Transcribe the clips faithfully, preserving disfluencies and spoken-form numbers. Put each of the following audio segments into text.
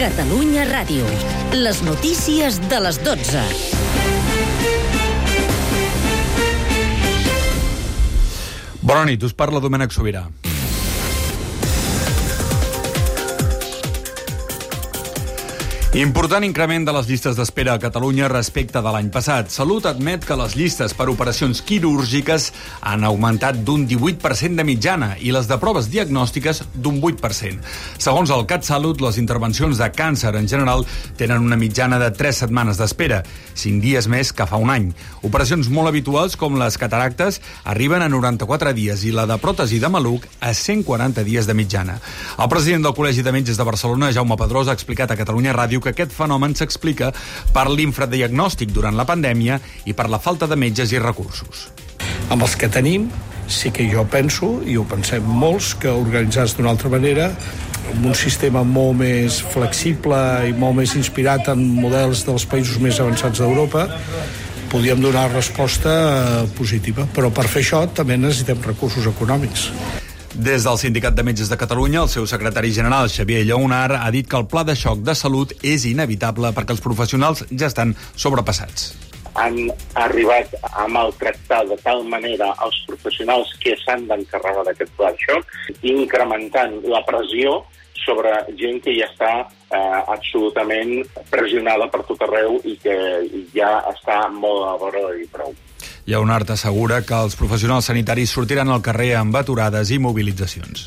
Catalunya Ràdio. Les notícies de les dotze. Bona nit, us parla Domènec Sobirà. Important increment de les llistes d'espera a Catalunya respecte de l'any passat. Salut admet que les llistes per operacions quirúrgiques han augmentat d'un divuit per cent de mitjana i les de proves diagnòstiques d'un vuit per cent. Segons el CatSalut, les intervencions de càncer en general tenen una mitjana de tres setmanes d'espera, cinc dies més que fa un any. Operacions molt habituals com les cataractes arriben a noranta-quatre dies i la de pròtesi de maluc a cent quaranta dies de mitjana. El president del Col·legi de Metges de Barcelona, Jaume Pedrós, ha explicat a Catalunya Ràdio que aquest fenomen s'explica per l'infradiagnòstic durant la pandèmia i per la falta de metges i recursos. Amb els que tenim, sí que jo penso, i ho pensem molts, que organitzats d'una altra manera, amb un sistema molt més flexible i molt més inspirat en models dels països més avançats d'Europa, podíem donar resposta positiva. Però per fer això també necessitem recursos econòmics. Des del Sindicat de Metges de Catalunya, el seu secretari general, Xavier Lleonar, ha dit que el pla de xoc de salut és inevitable perquè els professionals ja estan sobrepassats. Han arribat a maltractar de tal manera els professionals que s'han d'encarregar d'aquest pla de xoc, incrementant la pressió sobre gent que ja està eh, absolutament pressionada per tot arreu i que ja està molt a vora i prou. Lleonard assegura que els professionals sanitaris sortiran al carrer amb aturades i mobilitzacions.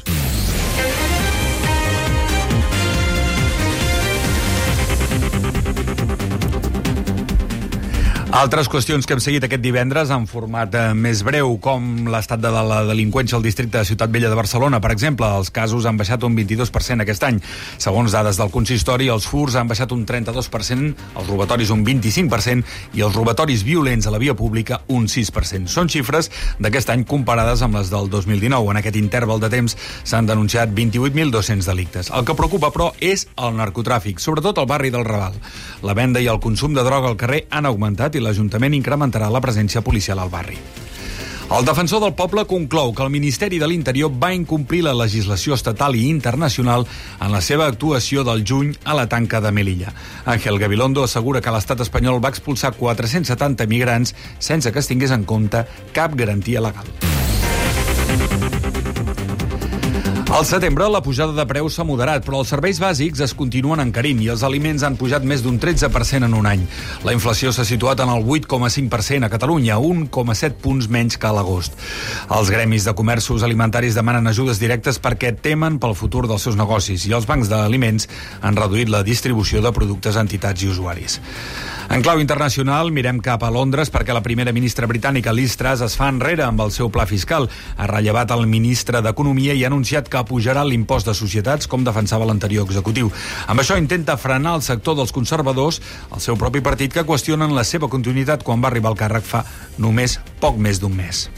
Altres qüestions que hem seguit aquest divendres en format eh, més breu, com l'estat de la delinqüència al districte de Ciutat Vella de Barcelona. Per exemple, els casos han baixat un vint-i-dos per cent aquest any. Segons dades del consistori, els furts han baixat un trenta-dos per cent, els robatoris un vint-i-cinc per cent i els robatoris violents a la via pública un sis per cent. Són xifres d'aquest any comparades amb les del dos mil dinou. En aquest interval de temps s'han denunciat vint-i-vuit mil dos-cents delictes. El que preocupa, però, és el narcotràfic, sobretot al barri del Raval. La venda i el consum de droga al carrer han augmentat i l'Ajuntament incrementarà la presència policial al barri. El defensor del poble conclou que el Ministeri de l'Interior va incomplir la legislació estatal i internacional en la seva actuació del juny a la tanca de Melilla. Ángel Gabilondo assegura que l'estat espanyol va expulsar quatre-cents setanta migrants sense que es tingués en compte cap garantia legal. Al setembre, la pujada de preus s'ha moderat, però els serveis bàsics es continuen encarint i els aliments han pujat més d'un tretze per cent en un any. La inflació s'ha situat en el vuit coma cinc per cent a Catalunya, un coma set punts menys que a l'agost. Els gremis de comerços alimentaris demanen ajudes directes perquè temen pel futur dels seus negocis i els bancs d'aliments han reduït la distribució de productes a entitats i usuaris. En clau internacional, mirem cap a Londres perquè la primera ministra britànica Liz Truss es fa enrere amb el seu pla fiscal. Ha rellevat el ministre d'Economia i ha anunciat que pujarà l'impost de societats com defensava l'anterior executiu. Amb això intenta frenar el sector dels conservadors, el seu propi partit, que qüestionen la seva continuïtat quan va arribar al càrrec fa només poc més d'un mes.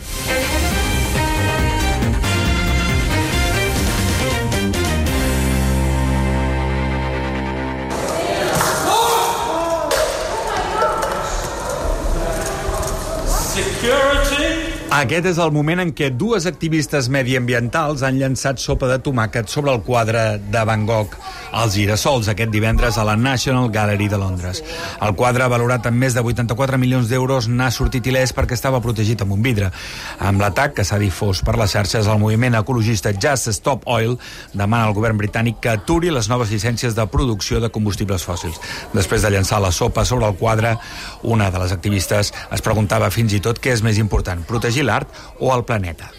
Aquest és el moment en què dues activistes mediambientals han llançat sopa de tomàquet sobre el quadre de Van Gogh, Els girassols, aquest divendres a la National Gallery de Londres. El quadre, valorat en més de vuitanta-quatre milions d'euros, n'ha sortit il·lès perquè estava protegit amb un vidre. Amb l'atac que s'ha difós per les xarxes, el moviment ecologista Just Stop Oil demana al govern britànic que aturi les noves llicències de producció de combustibles fòssils. Després de llançar la sopa sobre el quadre, una de les activistes es preguntava fins i tot què és més important, protegir l'art o el planeta.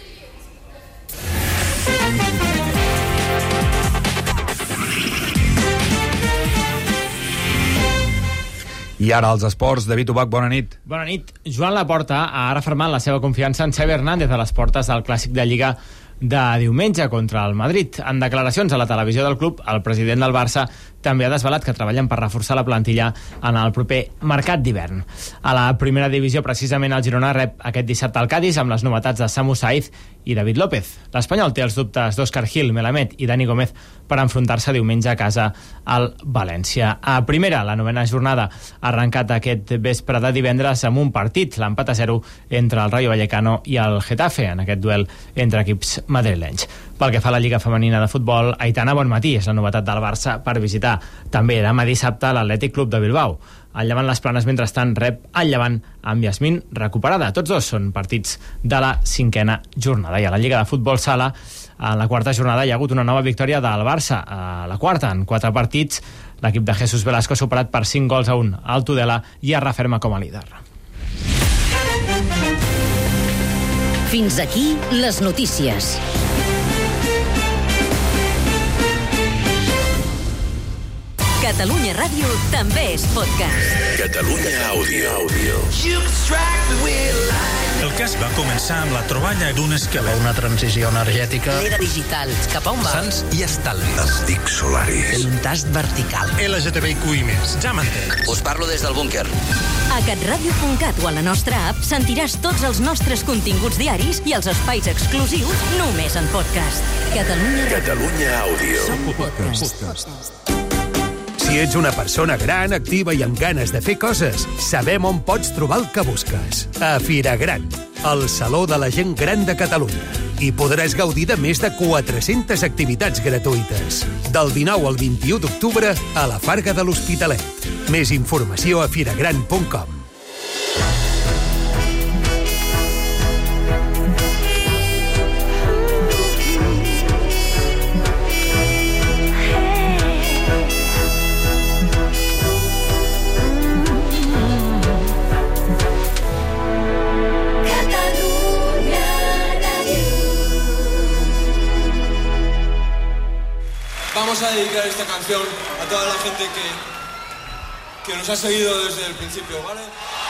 I ara els esports. David Ubach, bona nit. Bona nit. Joan Laporta ha refermat la seva confiança en Xavi Hernández a les portes del Clàssic de Lliga de diumenge contra el Madrid. En declaracions a la televisió del club, el president del Barça també ha desvelat que treballen per reforçar la plantilla en el proper mercat d'hivern. A la primera divisió, precisament, el Girona rep aquest dissabte al Cádiz amb les novetats de Samu Saiz i David López. L'Espanyol té els dubtes d'Òscar Gil, Melamed i Dani Gómez per enfrontar-se diumenge a casa al València. A primera, la novena jornada ha arrencat aquest vespre de divendres amb un partit, l'empat a zero entre el Rayo Vallecano i el Getafe, en aquest duel entre equips madrilenys. Pel que fa a la Lliga Femenina de Futbol, Aitana Bonmatí és la novetat del Barça per visitar també demà dissabte l'Atlètic Club de Bilbao. El Llevant Les Planes, mentrestant, rep el Llevant amb Yasmín recuperada. Tots dos són partits de la cinquena jornada. I a la Lliga de Futbol Sala, en la quarta jornada hi ha hagut una nova victòria del Barça. A la quarta, en quatre partits, l'equip de Jesús Velasco ha superat per cinc gols a un al Tudela i es referma com a líder. Fins aquí les notícies. Catalunya Ràdio també és podcast. Catalunya Àudio. El cas va començar amb la troballa d'un esquelet. Una transició energètica. L'era digital. Cap a on va? Sants i estalvi. Els dics solaris. En un tast vertical. L G T B I Q i més. Ja m'entens. Us parlo des del búnquer. A catradio punt cat o a la nostra app sentiràs tots els nostres continguts diaris i els espais exclusius només en podcast. Catalunya Ràdio. Catalunya Àudio. Som podcast. Si ets una persona gran, activa i amb ganes de fer coses, sabem on pots trobar el que busques. A Fira Gran, el Saló de la Gent Gran de Catalunya. I podràs gaudir de més de quatre-centes activitats gratuïtes. Del dinou al vint-i-u d'octubre a la Farga de l'Hospitalet. Més informació a firagran punt com. Vamos a dedicar esta canción a toda la gente que, que nos ha seguido desde el principio, ¿vale?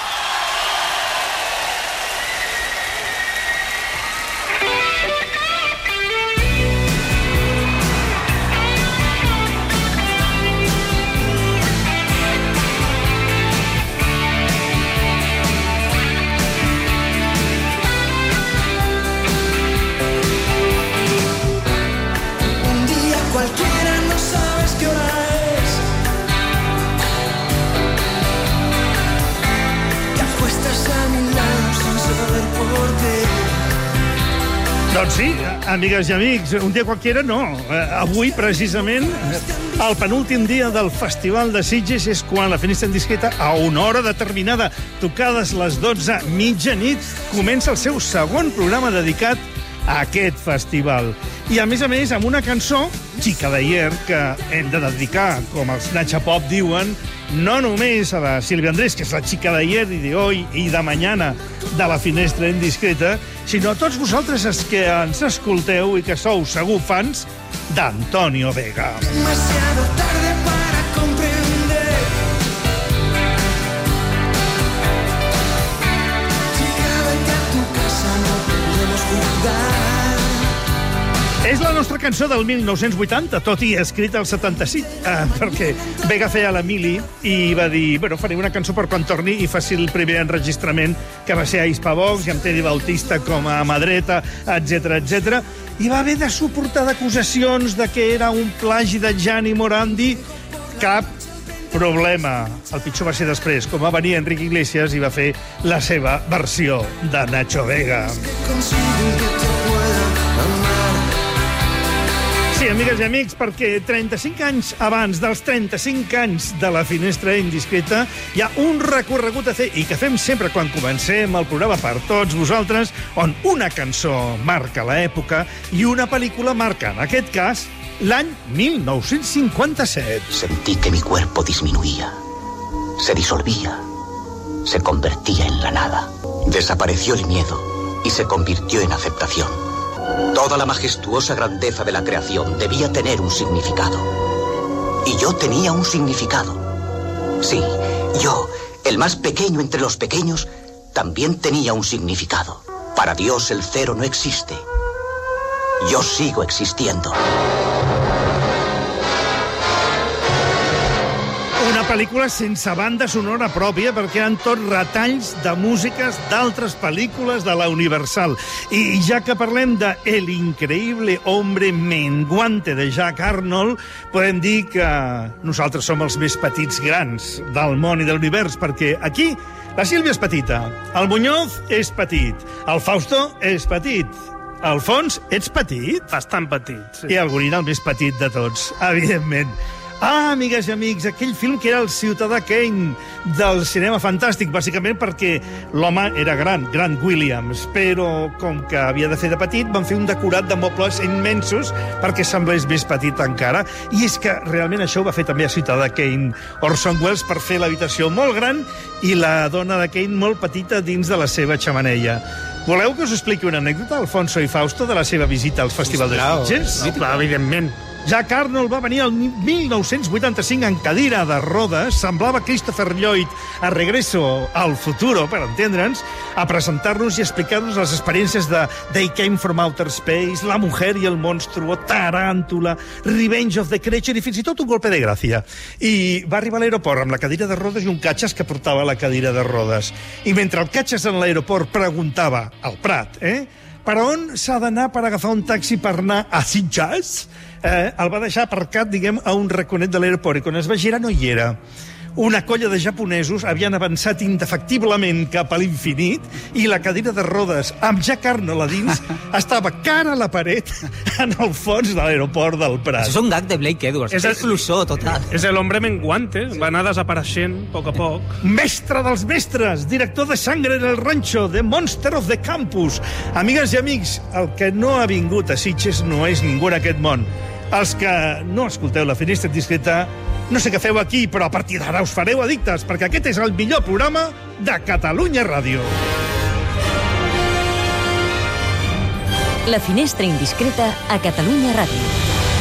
Un día cualquiera, no sabes qué hora es. Te acuestas a mi lado sin saber por qué. Doncs sí, amigues i amics, un dia qualquera no. Eh, avui, precisament, el penúltim dia del Festival de Sitges és quan la Finestra Indiscreta, a una hora determinada, tocades les dotze, mitjanit, comença el seu segon programa dedicat a aquest festival. I, a més a més, amb una cançó, Chica d'Ayer, que hem de dedicar, com els Nacha Pop diuen, no només a la Sílvia Andrés, que és la chica d'ayer i de hoy i de mañana de la Finestra Indiscreta, sinó a tots vosaltres els que ens escolteu i que sou segur fans d'Antonio Vega. Demasiado tarde para comprender. Chica, vete a tu casa, no podemos jugar. És la nostra cançó del mil nou-cents vuitanta, tot i escrita al setanta-cinc, eh, perquè Vega feia la mili i va dir, bueno, faré una cançó per quan torni i faci el primer enregistrament, que va ser a Hispavox, i amb Teddy Bautista com a mà dreta, etcètera, etcètera. I va haver de suportar d'acusacions de que era un plagi de Gianni Morandi. Cap problema. El pitjor va ser després, com va venir Enrique Iglesias i va fer la seva versió de Nacho Vega. Sí, amigues i amics, perquè trenta-cinc anys abans dels trenta-cinc anys de la Finestra Indiscreta hi ha un recorregut a fer i que fem sempre quan comencem el programa per tots vosaltres, on una cançó marca l'època i una pel·lícula marca, en aquest cas, l'any mil nou-cents cinquanta-set. Sentí que mi cuerpo disminuía, se disolvía, se convertía en la nada. Desapareció el miedo y se convirtió en aceptación. Toda la majestuosa grandeza de la creación debía tener un significado. Y yo tenía un significado. Sí, yo, el más pequeño entre los pequeños, también tenía un significado. Para Dios el cero no existe. Yo sigo existiendo. Una pel·lícula sense banda sonora pròpia, perquè eren tots retalls de músiques d'altres pel·lícules de la Universal. I ja que parlem de El increïble hombre menguante de Jack Arnold, podem dir que nosaltres som els més petits grans del món i de l'univers, perquè aquí la Sílvia és petita, el Muñoz és petit, el Fausto és petit, Alfons, ets petit? Bastant petit, sí. I el Gorina el més petit de tots, evidentment. Ah, amigues i amics, aquell film que era el Ciutadà Kane del cinema fantàstic, bàsicament perquè l'home era gran, Grant Williams, però com que havia de fer de petit, van fer un decorat de mobles immensos perquè semblés més petit encara. I és que realment això ho va fer també a Ciutadà Kane Orson Welles per fer l'habitació molt gran i la dona de Kane molt petita dins de la seva xemeneia. Voleu que us expliqui una anècdota, Alfonso i Fausto, de la seva visita al Festival de Sitges? No, clar, evidentment. Jack Arnold va venir el mil nou-cents vuitanta-cinc en cadira de rodes, semblava Christopher Lloyd a Regreso al Futuro, per entendre'ns, a presentar-nos i explicar-nos les experiències de They Came from Outer Space, La Mujer i el Monstruo, Taràntula, Revenge of the Creature i fins i tot un golpe de gràcia. I va arribar a l'aeroport amb la cadira de rodes i un catxes que portava la cadira de rodes. I mentre el catxes en l'aeroport preguntava al Prat, eh, per on s'ha d'anar per agafar un taxi per anar a Sitges? Eh, el va deixar aparcat, diguem, a un raconet de l'aeroport i quan es va girar no hi era. Una colla de japonesos havien avançat indefectiblement cap a l'infinit i la cadira de rodes amb Jack Arnold a dins estava cara a la paret en el fons de l'aeroport del Prat. Això és un gag de Blake Edwards, és, és flussó total. És l'hombre menguante, va anar desapareixent a poc a poc. Mestre dels mestres, director de Sangre en el Rancho, The Monster of the Campus. Amigues i amics, el que no ha vingut a Sitges no és ningú en aquest món. Els que no escolteu La Finestra Indiscreta, no sé què feu aquí, però a partir d'ara us fareu addictes, perquè aquest és el millor programa de Catalunya Ràdio. La Finestra Indiscreta a Catalunya Ràdio.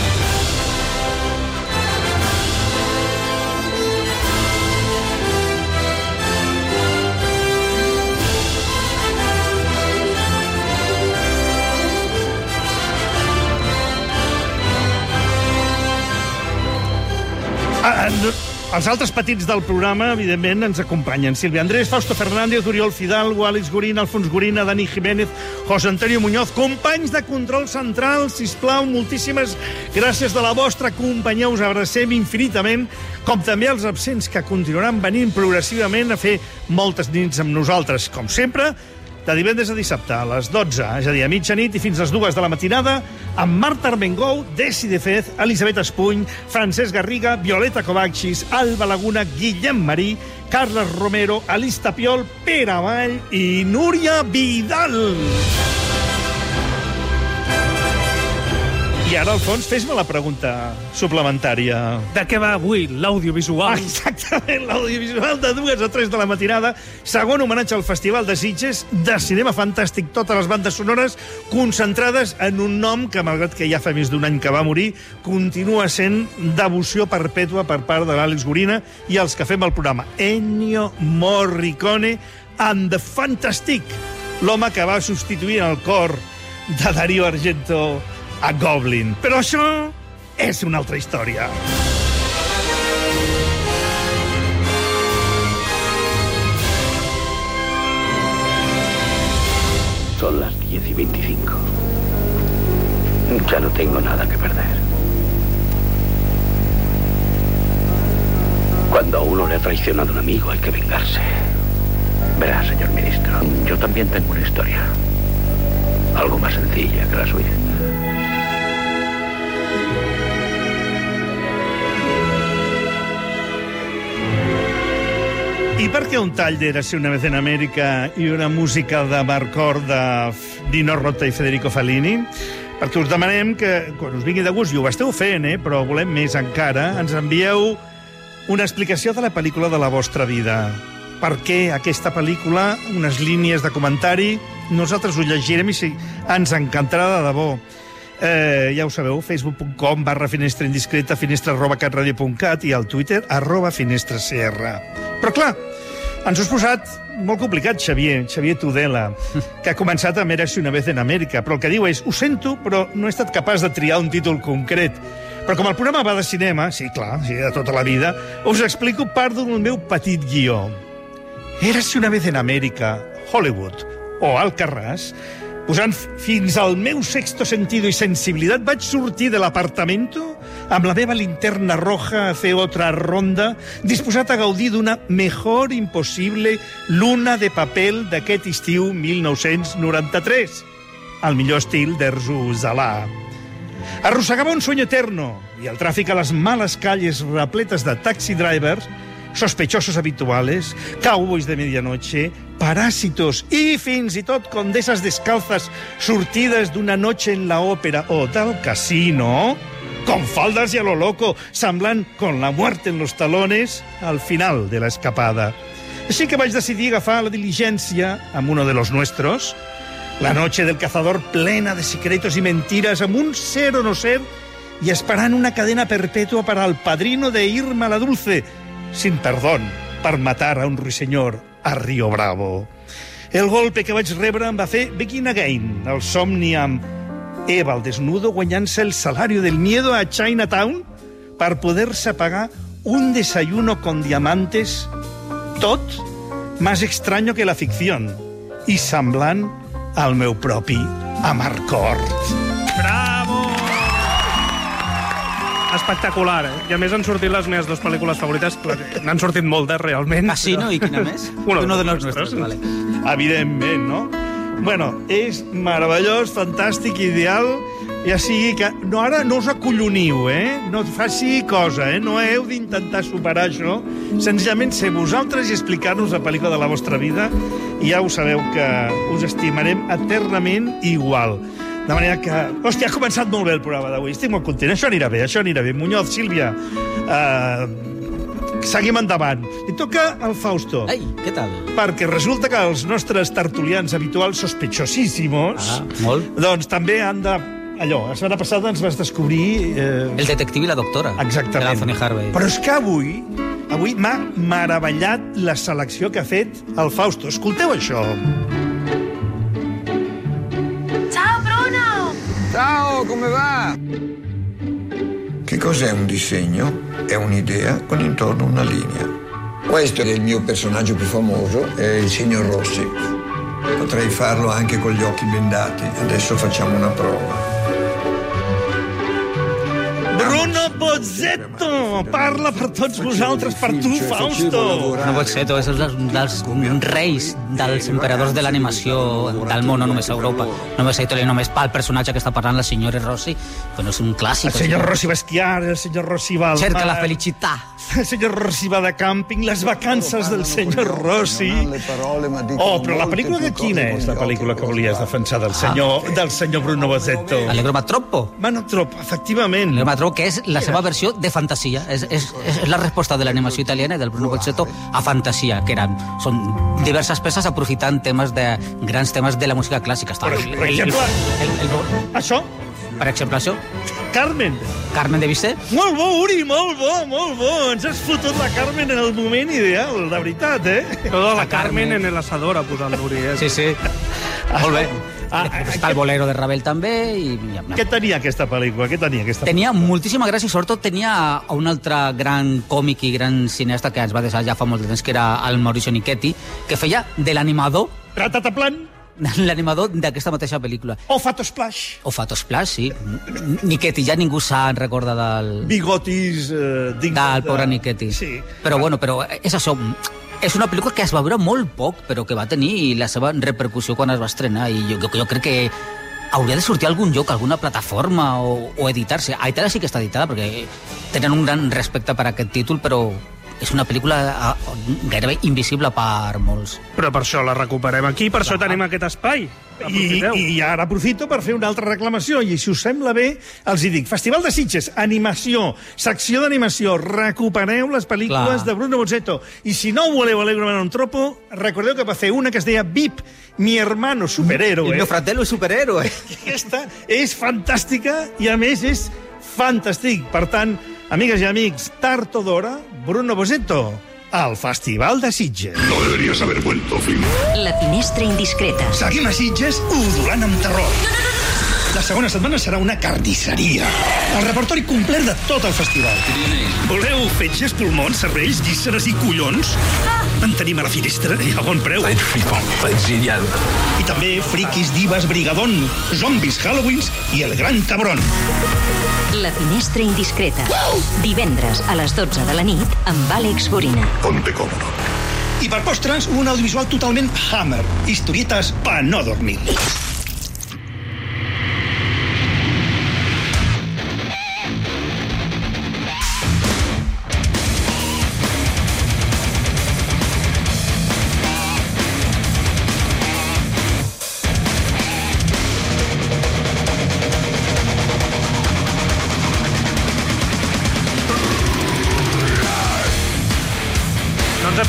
Ah, no, els altres petits del programa, evidentment, ens acompanyen. Sílvia Andrés, Fausto Fernández, Oriol Fidalgo, Àlex Gorina, Alfons Gorina, Dani Jiménez, José Antonio Muñoz. Companys de Control Central, sisplau, moltíssimes gràcies de la vostra companyia. Us abracem infinitament, com també els absents que continuaran venint progressivament a fer moltes nits amb nosaltres. Com sempre, de divendres a dissabte a les dotze, és a dir, a mitjanit i fins a les dues de la matinada, amb Marta Armengou, Desi de Fez, Elisabet Espuny, Francesc Garriga, Violeta Kovacs, Alba Laguna, Guillem Marí, Carles Romero, Alice Tapiol, Pere Vall i Núria Vidal. I ara, Alfons, fes-me la pregunta suplementària. De què va avui l'audiovisual? Ah, exactament, l'audiovisual de dues a tres de la matinada. Segon homenatge al Festival de Sitges, de cinema fantàstic, totes les bandes sonores concentrades en un nom que, malgrat que ja fa més d'un any que va morir, continua sent devoció perpètua per part de l'Àlex Gorina i els que fem el programa. Ennio Morricone and the Fantastic, l'home que va substituir el cor de Dario Argento a Goblin. Però això és una altra història. Son las diez y veinticinco. Ya no tengo nada que perder. Cuando a uno le ha traicionado un amigo hay que vengarse. Verá, señor ministro, yo también tengo una historia. Algo más sencilla que la suya. I per què un tall d'Érase una vez en Amèrica i una música de Marcor de Nino Rota i Federico Fellini? Perquè us demanem que, quan us vingui de gust, i ho esteu fent, eh, però volem més encara, ens envieu una explicació de la pel·lícula de la vostra vida. Per què aquesta pel·lícula, unes línies de comentari, nosaltres ho llegirem i sí, ens encantarà de debò. Eh, ja ho sabeu, facebook punt com barra finestra indiscreta, finestra arroba catradio punt cat i al Twitter arroba finestracr. Però clar, ens ho has posat molt complicat, Xavier, Xavier Tudela, que ha començat amb Érase una vez en Amèrica, però el que diu és, ho sento, però no he estat capaç de triar un títol concret. Però com el programa va de cinema, sí, clar, sí, de tota la vida, us explico part del meu petit guió. Érase una vez en Amèrica, Hollywood o Alcarràs, posant fins al meu sexto sentido i sensibilitat, vaig sortir de l'apartamento amb la meva linterna roja a fer otra ronda, disposat a gaudir d'una mejor impossible luna de papel d'aquest estiu mil nou-cents noranta-tres. al millor estil d'Erzu Zalà. Arrossegaba un sueño eterno y el tráfico a las malas calles repletas de taxi drivers, sospechosos habituales, cowboys de medianoche, parásitos i fins i tot condesas descalzas sortides d'una noche en la òpera o del casino, con faldas y a lo loco, semblant con la muerte en los talones al final de la escapada. Així que vaig decidir agafar la diligència amb uno de los nuestros, la noche del cazador plena de secretos y mentiras, amb un ser o no ser, y esperant una cadena perpètua per al padrino de Irma la Dulce, sin perdón, per matar a un ruiseñor a Rio Bravo. El golpe que vaig rebre em va fer Begin Again, el somni amb Eva al desnudo guanyant-se el salario del miedo a Chinatown per poder-se pagar un desayuno con diamantes, tot más extraño que la ficción i semblant al meu propi Amarcord. Bravo! Espectacular, eh? I a més han sortit les meves dues pel·lícules favorites. N'han sortit moltes, realment. Casino i quina més? Uno, Uno de los nostres, nuestros, vale. Evidentment, no? Bueno, és meravellós, fantàstic, ideal, ja sigui que... No, ara no us acolloniu, eh? No faci cosa, eh? No heu d'intentar superar això. Senzillament ser vosaltres i explicar-nos la pel·lícula de la vostra vida i ja ho sabeu que us estimarem eternament igual. De manera que... Hòstia, ha començat molt bé el programa d'avui. Estic molt content. Això anirà bé, això anirà bé. Muñoz, Sílvia, eh, seguim endavant. Li toca al Fausto. Ei, què tal? Perquè resulta que els nostres tertulians habituals sospechosíssimos... Ah, molt. Doncs també han de... Allò, la setmana passada ens vas descobrir... Eh... El detectiu i la doctora. Exactament. De l'Anthony Harvey. Però és que avui, avui m'ha meravellat la selecció que ha fet el Fausto. Escolteu això. Ciao Bruno! Ciao, come va? Che cos'è un disegno? È un'idea con intorno una linea. Questo è il mio personaggio più famoso, è il signor Rossi. Potrei farlo anche con gli occhi bendati. Adesso facciamo una prova. Bruno Bozzetto! Parla per tots vosaltres, per tu, Fausto! Bruno Bozzetto és un dels reis dels emperadors de l'animació del món, no només a Europa, només a Itàlia, només pel personatge que està parlant la senyora Rossi, però és un clàssic. El senyor Rossi va esquiar, el senyor Rossi va al mar... Cerca la felicitat. El senyor Rossi va de càmping, les vacances del senyor Rossi... Oh, però la pel·lícula que quina és, la pel·lícula que volies defensar del senyor, del senyor Bruno Bozzetto? Allegro ma troppo. Ma no troppo, efectivament. Allegro ma troppo, que és la seva versió de fantasia. És, és, és la resposta de l'animació italiana del Bruno Bozzetto a fantasia, que eren, són diverses peces aprofitant temes de, grans temes de la música clàssica. Per, per exemple, el, el, el, això? Per exemple, això? Carmen. Carmen de Bizet? Molt bo, Uri, molt bo, molt bo. Ens has fotut la Carmen en el moment ideal, de veritat, eh? Tota la Carmen en el asador ha posat l'Uri, eh? Sí, sí. Molt bé. Ah, està el bolero de Ravel també. I... Què tenia aquesta pel·lícula? Què tenia aquesta pel·lícula? Tenia moltíssima gràcia i sobretot tenia un altre gran còmic i gran cineasta que ens va deixar ja fa molt de temps, que era el Mauricio Nichetti, que feia de l'animador... Ratataplan! L'animador d'aquesta mateixa pel·lícula. O Fato Splash. O Fato Splash, sí. Nichetti, ja ningú se'n recorda del... Bigotis... Eh, del pobre Nichetti. Sí. Però bueno, però és això... És una pel·lícula que es va veure molt poc, però que va tenir la seva repercussió quan es va estrenar, i jo, jo crec que hauria de sortir a algun lloc, a alguna plataforma, o, o editar-se. A Itàlia sí que està editada, perquè tenen un gran respecte per aquest títol, però és una pel·lícula gairebé invisible per molts. Però per això la recuperem aquí, per Clar. això tenim aquest espai. I, I ara aprofito per fer una altra reclamació, i si us sembla bé, els hi dic. Festival de Sitges, animació, secció d'animació, recupereu les pel·lícules Clar. de Bruno Bozzetto. I si no voleu Allegro un tropo, recordeu que va fer una que es deia V I P, mi hermano superhéroe. El meu fratello superhéroe. Aquesta és fantàstica i, a més, és fantàstic. Per tant, amigues i amics, tard o d'hora, Bruno Bozzetto, al Festival de Sitges. No deberías haber vuelto, Phil. La finestra indiscreta. Seguim a Sitges udolant amb terror. La segona setmana serà una carnisseria. El repertori complet de tot el festival. Voleu fetges, pulmons, cervells, vísceres i collons? En tenim a la finestra i a bon preu. I també friquis, divas, brigadón, zombis, halloweens i el gran cabron. La finestra indiscreta. Divendres a les dotze de la nit amb Àlex Gorina. Ponte cómodo. I per postres, un audiovisual totalment Hammer. Historietes pa no dormir.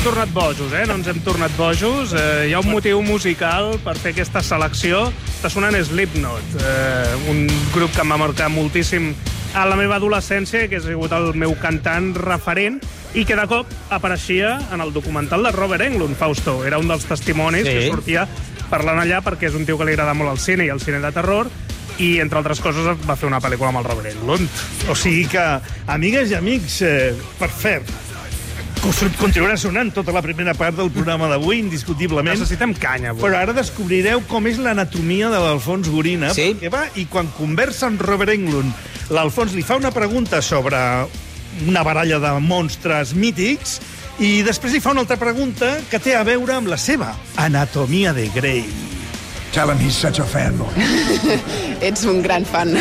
hem tornat bojos, eh? No ens hem tornat bojos. Eh, hi ha un motiu musical per fer aquesta selecció. Està sonant Slipknot, eh, un grup que em va marcar moltíssim a la meva adolescència, que ha sigut el meu cantant referent, i que de cop apareixia en el documental de Robert Englund, Fausto. Era un dels testimonis sí. que sortia parlant allà perquè és un tio que li agrada molt el cine i el cine de terror, i, entre altres coses, va fer una pel·lícula amb el Robert Englund. O sigui que, amigues i amics, eh, per fer, continuarà sonant tota la primera part del programa d'avui, indiscutiblement. Necessitem canya, avui. Però ara descobrireu com és l'anatomia de l'Alfons Gorina, sí? perquè va, i quan conversa amb Robert Englund, l'Alfons li fa una pregunta sobre una baralla de monstres mítics, i després li fa una altra pregunta que té a veure amb la seva anatomia de Grey. Tell him he's such a fanboy. Ets un gran fan.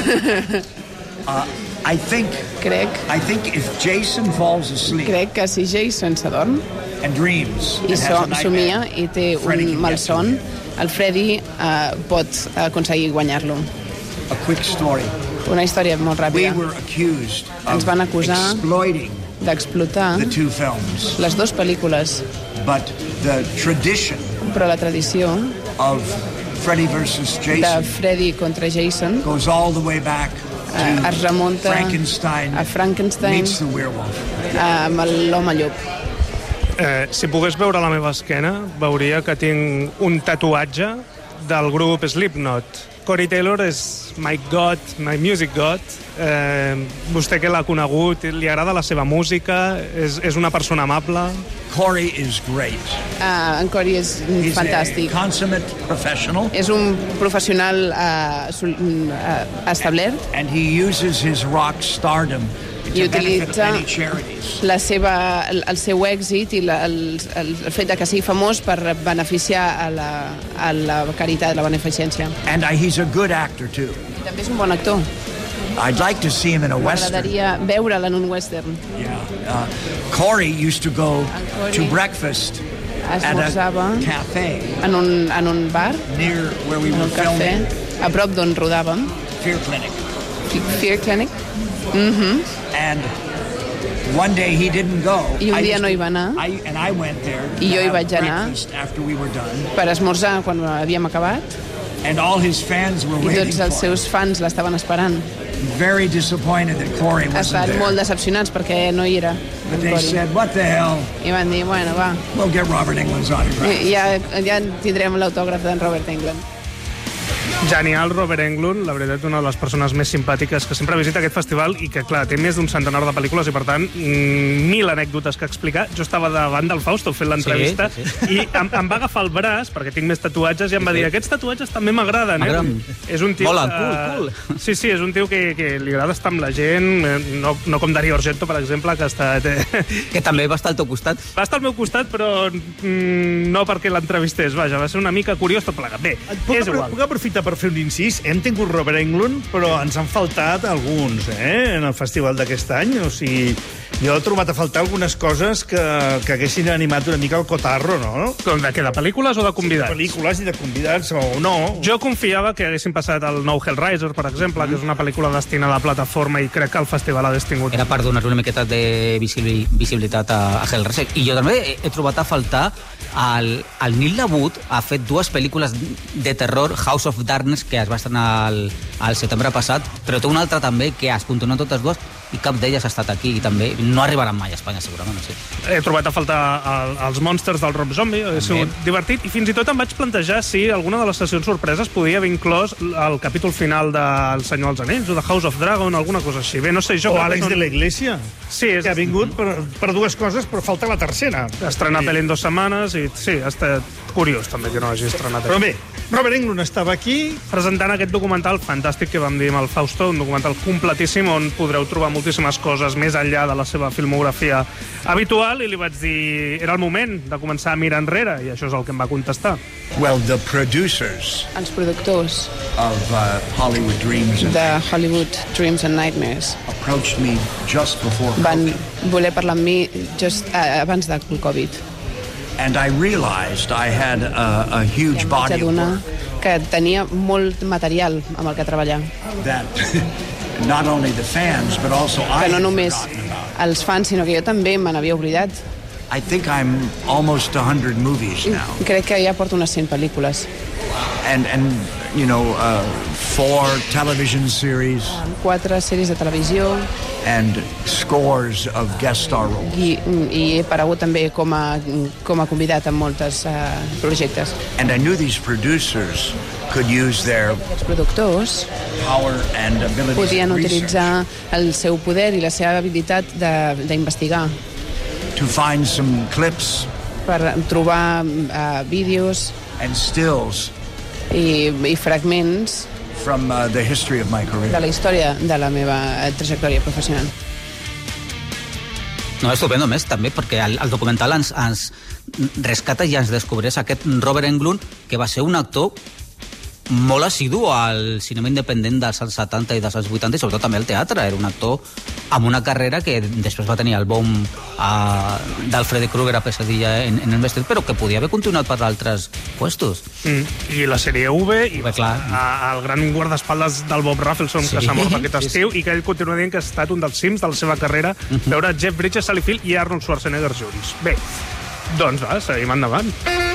uh, I think... Crec... I think if Jason falls asleep... Crec que si Jason s'adorm... And dreams... I so, somia i té un malson, el Freddy uh, pot aconseguir guanyar-lo. A quick story. Una història molt ràpida. We were accused Ens van acusar d'explotar the two films. les dues pel·lícules. But the tradition Però la tradició of Freddy versus Jason de Freddy contra Jason goes all the way back to uh, es remunta Frankenstein a Frankenstein meets the werewolf. Uh, amb l'home llop. Eh, si pogués veure la meva esquena, veuria que tinc un tatuatge del grup Slipknot. Corey Taylor és my god, my music god. Eh, vostè que l'ha conegut, li agrada la seva música, és, és una persona amable. Corey is great. Uh, en Corey és He's fantàstic. A consummate professional. És un professional uh, sol, uh, establert. And he uses his rock stardom I utilitza la seva, el, el seu èxit i la, el, el fet de que sigui famós per beneficiar a la, a la caritat, la beneficència. And I, he's a good actor too. I també és un bon actor. I'd like to see him in a western. M'agradaria veure'l en un western. Yeah. Uh, Corey used to go to breakfast at a cafe. En un, en un bar. Near where we en were un cafè, filming. A prop d'on rodàvem. Fear Clinic. Fear Clinic. Mm-hmm. And one day he didn't go. I un dia no hi va anar. I, and I went there I jo hi vaig anar after we were done. Per esmorzar quan havíem acabat. And all his fans were I waiting tots els seus fans l'estaven esperant. Very disappointed that Corey wasn't Estan there. molt decepcionats perquè no hi era. But they said, what the hell? I van dir, bueno, va. We'll get Robert Englund's autograph. Ja, ja tindrem l'autògraf d'en Robert Englund. Genial, Robert Englund, la veritat, una de les persones més simpàtiques que sempre visita aquest festival i que, clar, té més d'un centenar de pel·lícules i, per tant, mil anècdotes que explicar. Jo estava davant del Fausto fent l'entrevista sí, sí. i em, em va agafar el braç, perquè tinc més tatuatges, i em va dir, aquests tatuatges també m'agraden. Eh? És un tio... Mola, cool, cool. Sí, sí, és un tio que, que li agrada estar amb la gent, no, no com Darío Argento, per exemple, que ha estat... Que també va estar al teu costat. Va estar al meu costat, però mm, no perquè l'entrevistés, vaja, va ser una mica curiós tot plegat. Bé, puc, és igual. Puc aprofitar per fer un incís? Hem tingut Robert Englund, però ens han faltat alguns, eh?, en el festival d'aquest any. O sigui, jo he trobat a faltar algunes coses que, que haguessin animat una mica el cotarro, no? Com de què, de pel·lícules o de convidats? De pel·lícules i de convidats, o no. Jo confiava que haguessin passat el nou Hellraiser, per exemple, mm. que és una pel·lícula destinada a plataforma, i crec que el festival hagués tingut. Era per donar una miqueta de visibilitat a, a Hellraiser. I jo també he, he trobat a faltar el, el Neil LaBute ha fet dues pel·lícules de terror, House of Darkness, que es va estrenar al, al setembre passat, però té una altra també que es continuen totes dues i cap d'elles ha estat aquí, i també no arribaran mai a Espanya, segurament, no sé. He trobat a faltar el, els monstres del Rob Zombie, ha sigut divertit, i fins i tot em vaig plantejar si alguna de les sessions sorpreses podia haver inclòs el capítol final del Senyor dels Anells, o de House of Dragon, alguna cosa així. Bé, no sé, jo... O Àlex són... de la Iglesia, sí, és... que ha vingut per, per dues coses, però falta la tercera. Estrenar pel·li en dues setmanes, i sí, ha estat curiós també que no hagi estrenat. Però bé, Robert Englund estava aquí presentant aquest documental fantàstic que vam dir amb el Fausto, un documental completíssim on podreu trobar moltíssimes coses més enllà de la seva filmografia habitual, i li vaig dir era el moment de començar a mirar enrere, i això és el que em va contestar. Well, the producers Els productors of uh, Hollywood Dreams and de Hollywood Dreams and Nightmares approached me just before van voler parlar amb mi just uh, abans del Covid. And I realized I had a, a huge body of work. Que tenia molt material amb el que treballar. That not only the fans, but also I que no només els fans, sinó que jo també me n'havia oblidat. I think I'm almost one hundred movies now. Crec que ja porto unes cent pel·lícules. And, and you know, uh, four television series. Quatre sèries de televisió. And scores of guest star roles. I, i he aparegut també com a, com a convidat en moltes uh, projectes. And I knew these producers could use their Els productors power and ability podien utilitzar el seu poder i la seva habilitat d'investigar. To find some clips. Per trobar uh, vídeos. And stills. I, i fragments from uh, the history of my career. De la història de la meva trajectòria professional. No, estupendo, més, també, perquè el, el documental ens, ens rescata i ens descobreix aquest Robert Englund, que va ser un actor molt assidu al cinema independent dels anys setanta i dels anys vuitanta, i sobretot també al teatre. Era un actor amb una carrera que després va tenir el bom uh, del Freddy Krueger a Pesadilla en, en el vestit, però que podia haver continuat per altres puestos. Mm. I la sèrie V, i Bé, clar. A, el gran guardaespaldes del Bob Rafelson, sí. que s'ha mort aquest estiu, sí, sí. i que ell continua dient que ha estat un dels cims de la seva carrera, mm-hmm. veure Jeff Bridges, Sally Field i Arnold Schwarzenegger junts. Bé, doncs va, seguim endavant.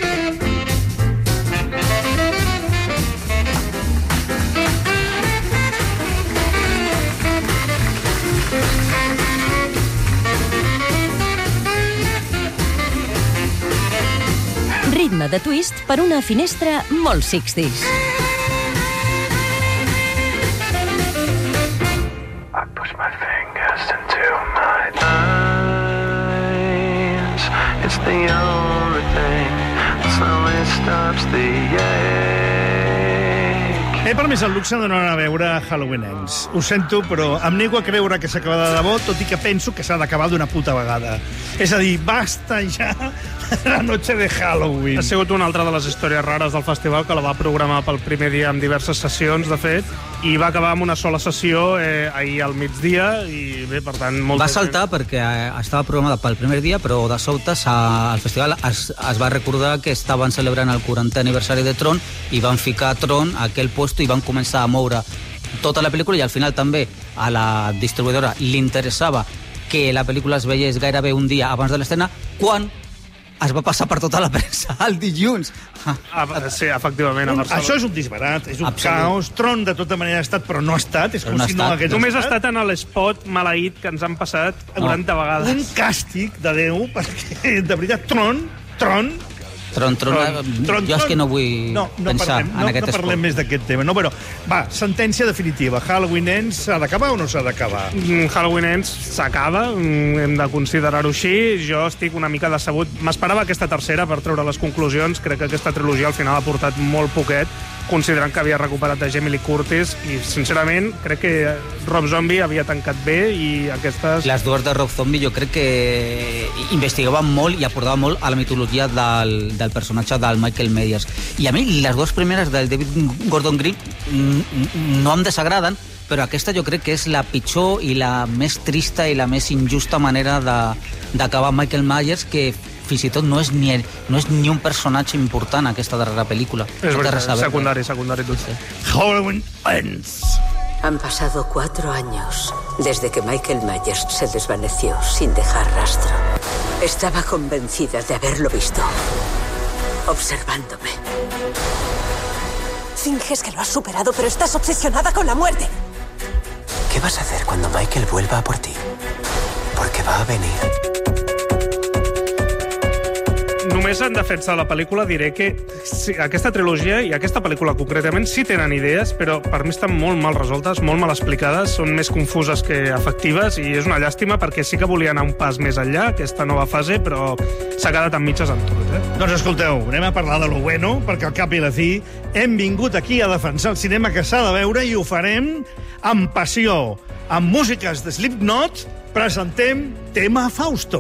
Ritme de twist per una finestra molt seixanta. I push my fingers into my eyes. It's the only thing that slowly stops the ache. He permès el luxe de no anar a veure Halloween Ends. Ho sento, però em nego a creure que s'acaba de debò, tot i que penso que s'ha d'acabar d'una puta vegada. És a dir, basta ja la noche de Halloween. Ha sigut una altra de les històries rares del festival, que la va programar pel primer dia amb diverses sessions, de fet, i va acabar amb una sola sessió eh, ahir al migdia, i bé, per tant... Va saltar gent... perquè estava programada pel primer dia, però de sobte al festival es, es va recordar que estaven celebrant el quarantè aniversari de Tron i van ficar Tron a aquell puesto i van començar a moure tota la pel·lícula, i al final també a la distribuïdora li interessava que la pel·lícula es veiés gairebé un dia abans de l'estrena, quan es va passar per tota la premsa el dilluns. Ah, sí, efectivament, a Barcelona. Això és un disbarat, és un Absolut. caos. Tron, de tota manera, ha estat, però no ha estat. És com no si no hagués Només estat. ha estat en l'espot maleït que ens han passat quaranta no. vegades. Un càstig de Déu, perquè, de veritat, Tron, Tron... Tron, tron, tron, tron, jo és que no vull no, no pensar parlem, en no, aquest no parlem esport. més d'aquest tema. No, però, va, sentència definitiva. Halloween Ends s'ha d'acabar o no s'ha d'acabar? Mm, Halloween Ends s'acaba, mm, hem de considerar-ho així. Jo estic una mica decebut. M'esperava aquesta tercera per treure les conclusions. Crec que aquesta trilogia al final ha portat molt poquet, considerant que havia recuperat a Jamie Lee Curtis, i sincerament crec que Rob Zombie havia tancat bé, i aquestes... Les dues de Rob Zombie jo crec que investigaven molt i aportaven molt a la mitologia del, del personatge del Michael Myers. I a mi les dues primeres del David Gordon Green no em desagraden, però aquesta jo crec que és la pitjor i la més trista i la més injusta manera d'acabar Michael Myers, que fins i tot no és ni, no és ni un personatge important aquesta darrera pel·lícula. És veritat, secundari, secundari. Sí. Halloween Ends. Han pasado cuatro años desde que Michael Myers se desvaneció sin dejar rastro. Estaba convencida de haberlo visto, observándome. Finges que lo has superado, pero estás obsesionada con la muerte. ¿Qué vas a hacer cuando Michael vuelva a por ti? Porque va a venir. Només en defensa de la pel·lícula diré que sí, aquesta trilogia i aquesta pel·lícula concretament sí tenen idees, però per mi estan molt mal resoltes, molt mal explicades, són més confuses que efectives, i és una llàstima perquè sí que volia anar un pas més enllà, aquesta nova fase, però s'ha quedat amb mitges en tot. Eh? Doncs escolteu, anem a parlar de lo bueno, perquè al cap i la fi hem vingut aquí a defensar el cinema que s'ha de veure, i ho farem amb passió. Amb músiques de Slipknot presentem Tema Fausto.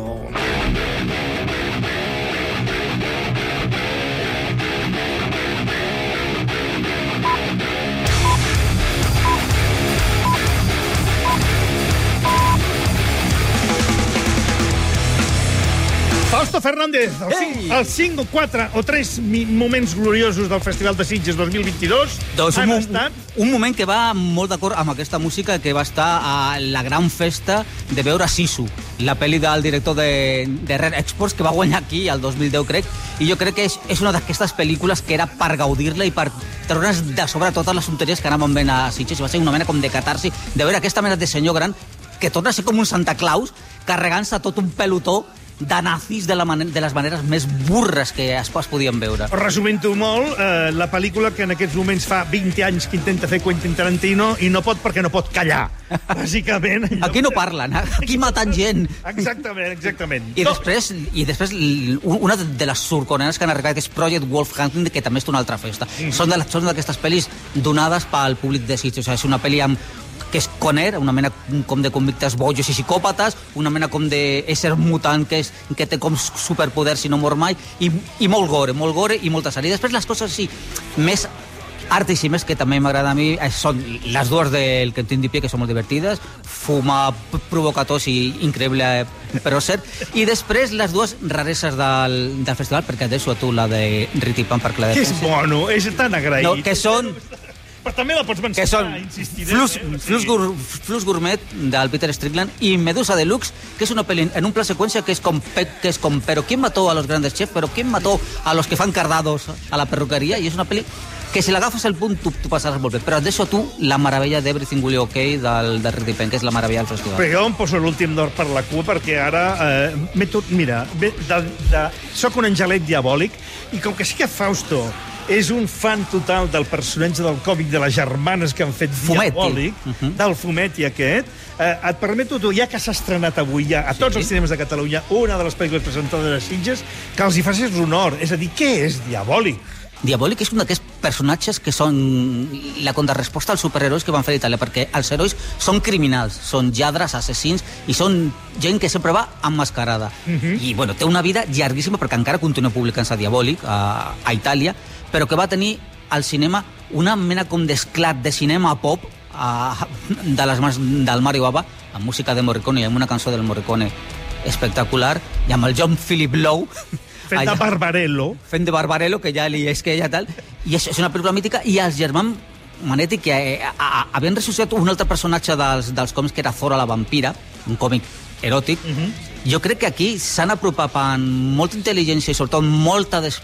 Justo Fernández, els cinc o quatre o tres moments gloriosos del Festival de Sitges dos mil vint-i-dos doncs han un, estat... Un moment que va molt d'acord amb aquesta música, que va estar a la gran festa de veure Sisu, la pel·li del director de, de Rare Exports, que va guanyar aquí el dos mil deu, crec, i jo crec que és, és una d'aquestes pel·lícules que era per gaudir-la i per treure's de sobre totes les tonteries que anaven ben a Sitges, i va ser una mena com de catarsi, de veure aquesta mena de senyor gran que torna a ser com un Santa Claus, carregant-se tot un pelotó de nazis de, la man de les maneres més burres que es, es podien veure. Resumint-ho molt, eh, la pel·lícula que en aquests moments fa vint anys que intenta fer Quentin Tarantino i no pot perquè no pot callar, bàsicament. Aquí no parlen, aquí maten gent. Exactament, exactament. I després, i després una de les surconeres que han arribat és Project Wolfgang, que també és una altra festa. Mm. Són d'aquestes pel·lis donades pel públic de Sitges. O sigui, és una pel·li amb que és Conner, una mena com de convictes bojos i psicòpates, una mena com d'ésser mutant que, és, que té com superpoders i no mor mai, i, i molt gore, molt gore i molta sal. I després les coses sí, més artíssimes, que també m'agrada a mi, són les dues del Quentin Dupieux, que són molt divertides, fuma provocators i increïble, però cert, i després les dues rareses del, del festival, perquè deixo a tu la de Riti Pan, perquè la de... Que és bono, és tan agraït. No, que són... Però també la pots mencionar, que són insistiré. Flux, Flux, Gur, Flux Gourmet del Peter Strickland i Medusa Deluxe, que és una pel·li en un pla seqüència que és com, que és com pero ¿quién mató a los grandes chefs? Pero ¿quién mató a los que fan cardados a la perruqueria? I és una pel·li que si l'agafes al punt tu, tu passaràs molt bé. Però et deixo a tu la meravella d'Everything Will Be Okay del, del Riti Pen, que és la meravella del festival. Però jo em poso l'últim d'or per la cua, perquè ara eh, m'he tot... Mira, de, de, soc un angelet diabòlic, i com que sí que Fausto és un fan total del personatge del còmic de les germanes que han fet Fumetti. Diabòlic, uh -huh. del Fumetti aquest, eh, et permeto tu, ja que s'ha estrenat avui ja a tots sí. els cinemes de Catalunya una de les pel·lícules presentades a Sitges, que els hi facis l'honor. És a dir, què és Diabòlic? Diabòlic és un d'aquests personatges que són la contrarresposta als superherois que van fer a Itàlia, perquè els herois són criminals, són lladres, assassins, i són gent que sempre va emmascarada. Uh -huh. I, bueno, té una vida llarguíssima, perquè encara continua publicant-se Diabòlic a, a Itàlia, però que va tenir al cinema una mena com d'esclat de cinema pop a, de les mans del Mario Bava, amb música de Morricone i amb una cançó del Morricone espectacular, i amb el John Philip Lowe fent de Barbarello fent de Barbarello, que ja li és que ja tal, i és, és una pel·lícula mítica. I els germans Manetti, que eh, a, havien ressuscitat un altre personatge dels, dels còmics, que era Zora la vampira, un còmic eròtic. Uh -huh. Jo crec que aquí s'han apropat amb molta intel·ligència i sobretot molta des...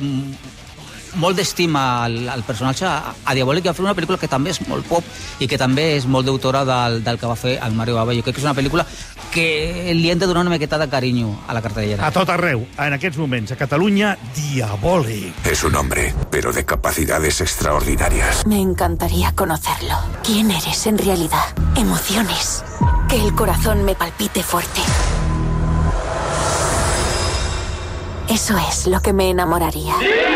molt d'estima al, al personatge a, a Diabòlic, i va fer una pel·lícula que també és molt pop i que també és molt d'autora del, del que va fer el Mario Bava. Jo crec que és una pel·lícula que li hem de donar una miqueta de carinyo a la cartellera. A tot arreu, en aquests moments, a Catalunya, Diabòlic. Es un hombre, pero de capacidades extraordinarias. Me encantaría conocerlo. ¿Quién eres en realidad? Emociones. Que el corazón me palpite fuerte. Eso es lo que me enamoraría.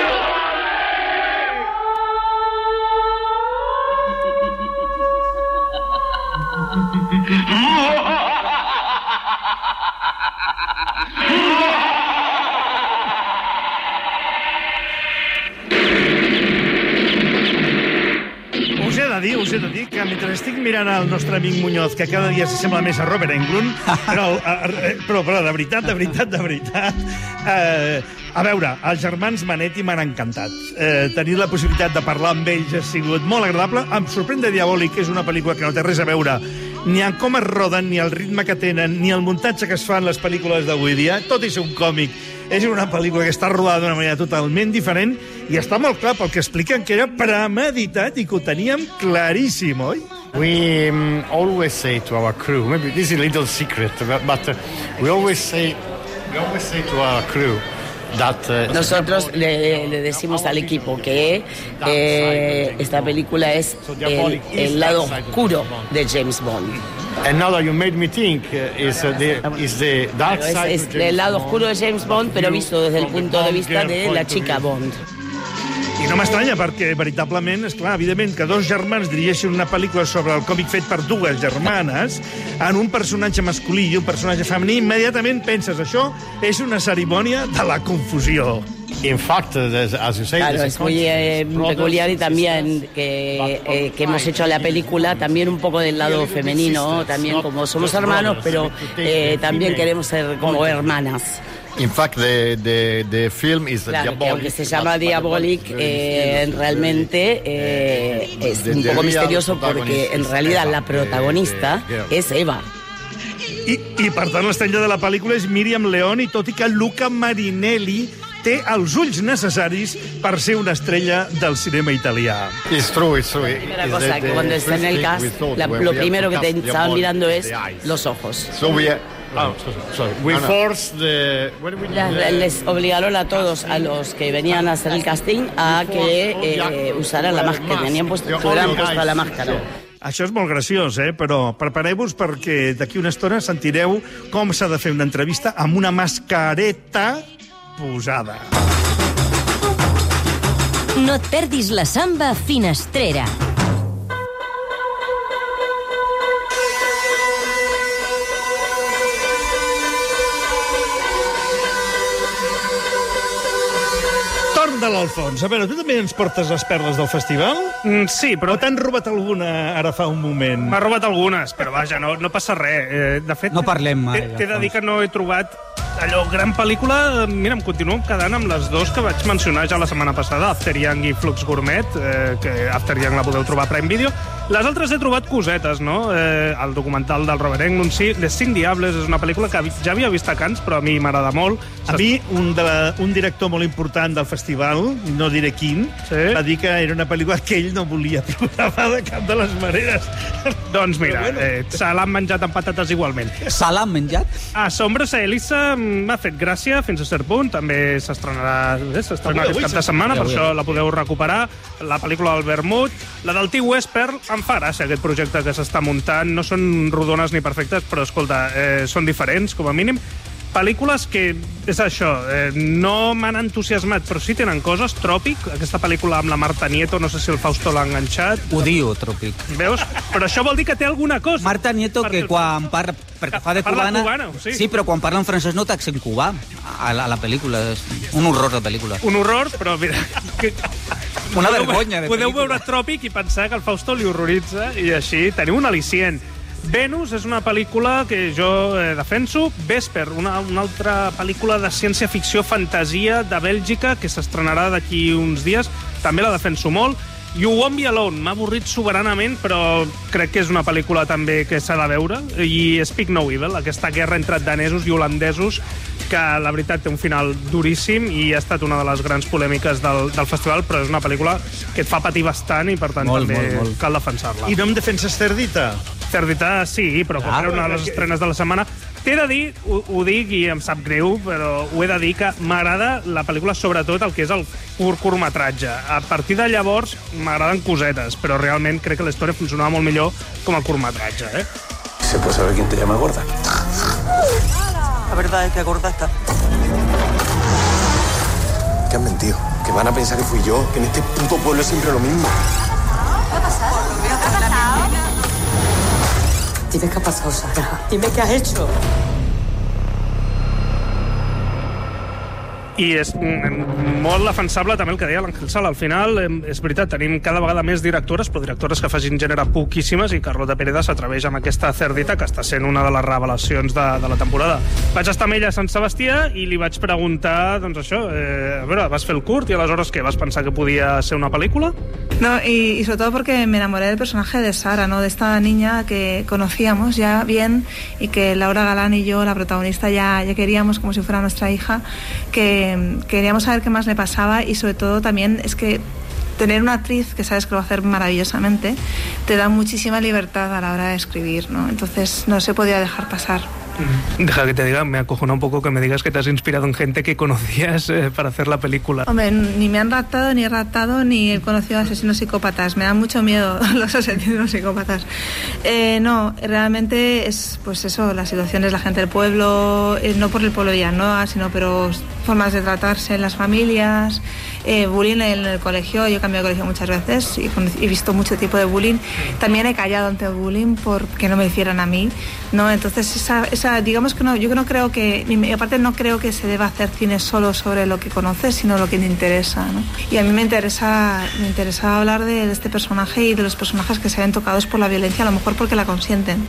Us he de dir, us he de dir que mentre estic mirant el nostre amic Muñoz, que cada dia s'assembla més a Robert Englund, però, però, però de veritat, de veritat, de veritat... Eh, a veure, els germans Manetti m'han encantat. Eh, tenir la possibilitat de parlar amb ells ha sigut molt agradable. Em sorprèn de Diabòlic, que és una pel·lícula que no té res a veure ni en com es roden, ni el ritme que tenen, ni el muntatge que es fan les pel·lícules d'avui dia, tot i ser un còmic. És una pel·lícula que està rodada d'una manera totalment diferent i està molt clar pel que expliquen que era premeditat i que ho teníem claríssim, oi? We um, always say to our crew, maybe this is a little secret, but, but uh, we always say we always say to our crew that uh, nosotros le, le decimos al equipo que eh, esta película es el, el lado oscuro de James Bond. And now that you made me think, uh, is, uh, the, is the dark es, side es el lado oscuro de James Bond, pero visto desde el punto de vista de la chica Bond. I no m'estranya, perquè veritablement, esclar, evidentment, que dos germans dirigeixin una pel·lícula sobre el còmic fet per dues germanes, en un personatge masculí i un personatge femení, immediatament penses, això és una cerimònia de la confusió. In fact, as you say, claro, es muy eh, peculiar y también que, eh, que hemos hecho la película también un poco del lado femenino, también como somos hermanos, pero eh, también queremos ser como hermanas. In fact, the, the, the film is claro, Diabolic. Que aunque se llama Diabolic, eh, realmente eh, es un poco misterioso porque en realidad la protagonista es Eva. I, i per tant l'estrella de la pel·lícula és Míriam Leoni, tot i que Luca Marinelli té els ulls necessaris per ser una estrella del cinema italià. It's true, it's true. La primera cosa que cuando está en el cast, la, lo primero que te estaban mirando es los ojos. So we are, oh, sorry. We no, no. forced the... La, les obligaron a todos, a los que venían a hacer el casting, a que eh, usaran la máscara, que tenían puesto, que hubieran puesto la máscara. Això és molt graciós, eh? Però prepareu-vos perquè d'aquí una estona sentireu com s'ha de fer una entrevista amb una mascareta posada. No et perdis la samba finestrera. Torn de l'Alfons. A veure, tu també ens portes les perles del festival? Mm, sí, però... O t'han robat alguna ara fa un moment? M'ha robat algunes, però vaja, no, no passa res. Eh, de fet, no parlem mai. T'he de dir que no he trobat allò, gran pel·lícula. Mira, em continuo quedant amb les dos que vaig mencionar ja la setmana passada, After Young i Flux Gourmet, eh, que After Young la podeu trobar a Prime Video. Les altres he trobat cosetes, no? Eh, el documental del Robert Englund, sí. Les Cinc Diables és una pel·lícula que ja havia vist a Cannes, però a mi m'agrada molt. A mi, un, de la, un director molt important del festival, no diré quin, sí? va dir que era una pel·lícula que ell no volia programar de cap de les maneres. Doncs mira, bueno. eh, se l'han menjat amb patates igualment. Se l'han menjat? A Sombres a Elisa m'ha fet gràcia fins a cert punt. També s'estrenarà eh, s'estrena aquest cap de setmana, per això la podeu recuperar. La pel·lícula del Vermut. La del Tio Westperl, em fa gràcia aquest projecte que s'està muntant. No són rodones ni perfectes, però escolta, eh, són diferents, com a mínim. Pel·lícules que, és això, eh, no m'han entusiasmat, però sí tenen coses. Tròpic, aquesta pel·lícula amb la Marta Nieto, no sé si el Fausto l'ha enganxat. Odio Tròpic. Veus? Però això vol dir que té alguna cosa. Marta Nieto, que quan parla... Perquè fa de cubana... cubana sí. sí, però quan parla en francès no té accent cubà a la, a la pel·lícula. És un horror de pel·lícula. Un horror, però mira... Que... Una vergonya de Podeu pel·lícula. veure Tròpic i pensar que el Fausto li horroritza i així teniu un al·licient. Venus és una pel·lícula que jo eh, defenso. Vesper, una, una altra pel·lícula de ciència-ficció fantasia de Bèlgica que s'estrenarà d'aquí uns dies. També la defenso molt. You Won't Be Alone m'ha avorrit soberanament, però crec que és una pel·lícula també que s'ha de veure. I Speak No Evil, aquesta guerra entre danesos i holandesos, que la veritat té un final duríssim i ha estat una de les grans polèmiques del, del festival, però és una pel·lícula que et fa patir bastant i per tant molt, també molt, molt. cal defensar-la. I no em defenses Cerdita? Cerdita sí, però com ah, era una de les estrenes de la setmana. T'he de dir, ho, ho dic i em sap greu, però ho he de dir que m'agrada la pel·lícula, sobretot el que és el pur curtmetratge. A partir de llavors m'agraden cosetes, però realment crec que la història funcionava molt millor com a curtmetratge, eh? ¿Se puede saber quién te llama gorda? La verdad es que gorda está. Que han mentido. Que van a pensar que fui yo. Que en este puto pueblo es siempre lo mismo. ¿Qué ha pasado? ¿Qué ha pasado? Dime qué ha pasado, Sara. Dime qué has hecho. I és mm, molt defensable també el que deia l'Àngel Sala. Al final, eh, és veritat, tenim cada vegada més directores, però directores que facin gènere poquíssimes, i Carlota Pereda s'atreveix amb aquesta Cerdita, que està sent una de les revelacions de, de la temporada. Vaig estar amb ella a Sant Sebastià i li vaig preguntar, doncs això, eh, a veure, vas fer el curt i aleshores què? Vas pensar que podia ser una pel·lícula? No, y, y sobre todo porque me enamoré del personaje de Sara, ¿no? De esta niña que conocíamos ya bien y que Laura Galán y yo, la protagonista, ya, ya queríamos como si fuera nuestra hija, que queríamos saber qué más le pasaba, y sobre todo también es que tener una actriz que sabes que lo va a hacer maravillosamente te da muchísima libertad a la hora de escribir, ¿no? Entonces no se podía dejar pasar. Deja que te diga, me acojona un poco que me digas que te has inspirado en gente que conocías eh, para hacer la película. Hombre, ni me han raptado, ni he raptado, ni he conocido a asesinos psicópatas. Me dan mucho miedo los asesinos psicópatas. Eh, no, realmente es, pues eso, las situaciones, la gente del pueblo, eh, no por el pueblo de Villanueva, sino pero formas de tratarse en las familias, eh, bullying en el colegio. Yo he cambiado de colegio muchas veces y he visto mucho tipo de bullying. También he callado ante el bullying porque no me hicieran a mí, ¿no? Entonces esa, esa digamos que no, yo no creo que, y aparte no creo que se deba hacer cine solo sobre lo que conoces, sino lo que te interesa, ¿no? Y a mí me interesa, me interesa hablar de, de este personaje y de los personajes que se ven tocados por la violencia, a lo mejor porque la consienten.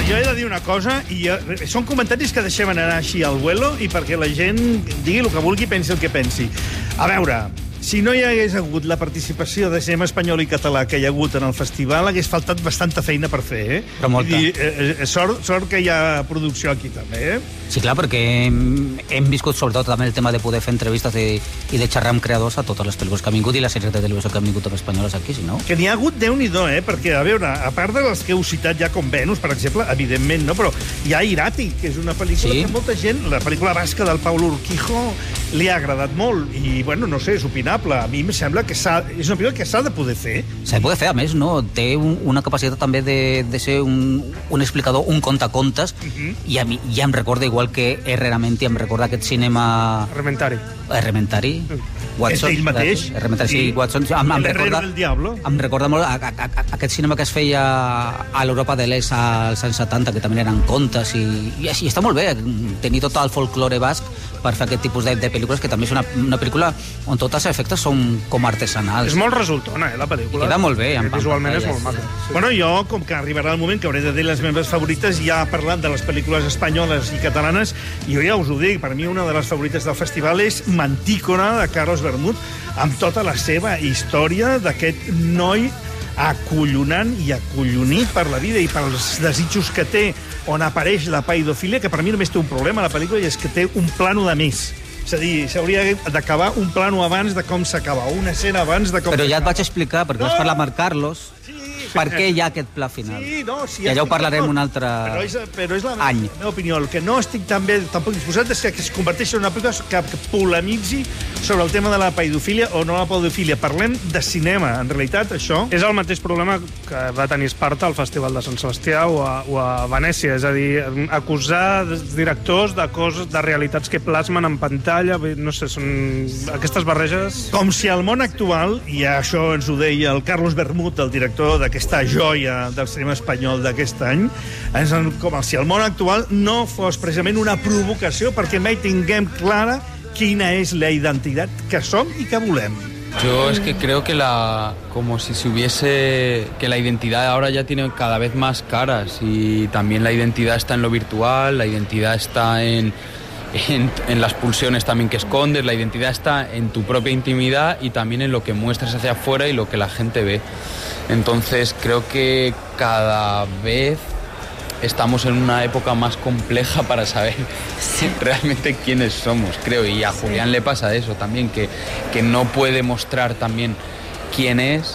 jo he de dir una cosa, i uh, són comentaris que deixem anar així al vuelo i perquè la gent digui el que vulgui, pensi el que pensi. A veure, si no hi hagués hagut la participació de cinema espanyol i català que hi ha hagut en el festival, hagués faltat bastanta feina per fer, eh? Però molta. I, eh, sort, sort que hi ha producció aquí, també, eh? Sí, clar, perquè hem, hem viscut sobretot també el tema de poder fer entrevistes i, i de xerrar amb creadors a totes les pel·lícules que han vingut i les sèries de televisió que han vingut amb espanyoles aquí, si no? Que n'hi ha hagut Déu-n'hi-do, eh? Perquè, a veure, a part de les que heu citat ja com Venus, per exemple, evidentment, no? Però hi ha Irati, que és una pel·lícula sí. que molta gent, la pel·lícula basca del Paulo Urquijo, li ha agradat molt. I, bueno, no sé, és opinable. A mi em sembla que és una pel·lícula que s'ha de poder fer. S'ha de poder fer, a més, no? Té un, una capacitat també de, de ser un, un explicador, un contacontes, uh -huh. i a mi ja em recorda, igual que Herreramente, em recorda aquest cinema... Herrementari. Herrementari. Watson. És ell mateix. Herrementari, sí, sí. Watson. Em, em, recorda, del diablo. em recorda molt a, a, a, aquest cinema que es feia a l'Europa de l'Est als anys setanta, que també eren contes, i, i, i està molt bé tenir tot el folklore basc per fer aquest tipus de, de pel·lícules, que també és una, una pel·lícula on tots els efectes són com artesanals. És molt resultona, eh, la pel·lícula. Queda molt bé. Visualment és molt maca. Sí. Bueno, jo, com que arribarà el moment que hauré de dir les meves favorites, ja parlant de les pel·lícules espanyoles i catalanes, i jo ja us ho dic, per mi una de les favorites del festival és Mantícora, de Carlos Bermud, amb tota la seva història d'aquest noi acollonant i acollonit per la vida i pels desitjos que té, on apareix la paidofília, que per mi només té un problema a la pel·lícula, i és que té un plano de més. És a dir, s'hauria d'acabar un plano abans de com s'acaba, una escena abans de com Però ja et vaig explicar, perquè no. vas parlar amb el Carlos, sí, per què hi ha aquest pla final. Sí, no, sí, I allà ho parlarem un altre però és, però és la any. La meva opinió. El que no estic tan bé, tampoc disposat és que es converteixi en una pel·lícula que, que polemitzi sobre el tema de la paidofília o no la paidofília. Parlem de cinema, en realitat, això... És el mateix problema que va tenir Esparta al Festival de Sant Sebastià o a, o a Venècia, és a dir, acusar directors de coses, de realitats que plasmen en pantalla, no sé, són aquestes barreges... Com si al món actual, i això ens ho deia el Carlos Bermud, el director d'aquesta joia del cinema espanyol d'aquest any, ens, com si al món actual no fos precisament una provocació perquè mai tinguem clara quina és la identitat que som i que volem. Yo es que creo que la como si se hubiese que la identidad ahora ya tiene cada vez más caras y también la identidad está en lo virtual, la identidad está en En, en las pulsiones también que escondes, la identidad está en tu propia intimidad y también en lo que muestras hacia afuera y lo que la gente ve. Entonces creo que cada vez estamos en una época más compleja para saber realmente quiénes somos, creo, y a Julián le pasa eso también, que, que no puede mostrar también quién es,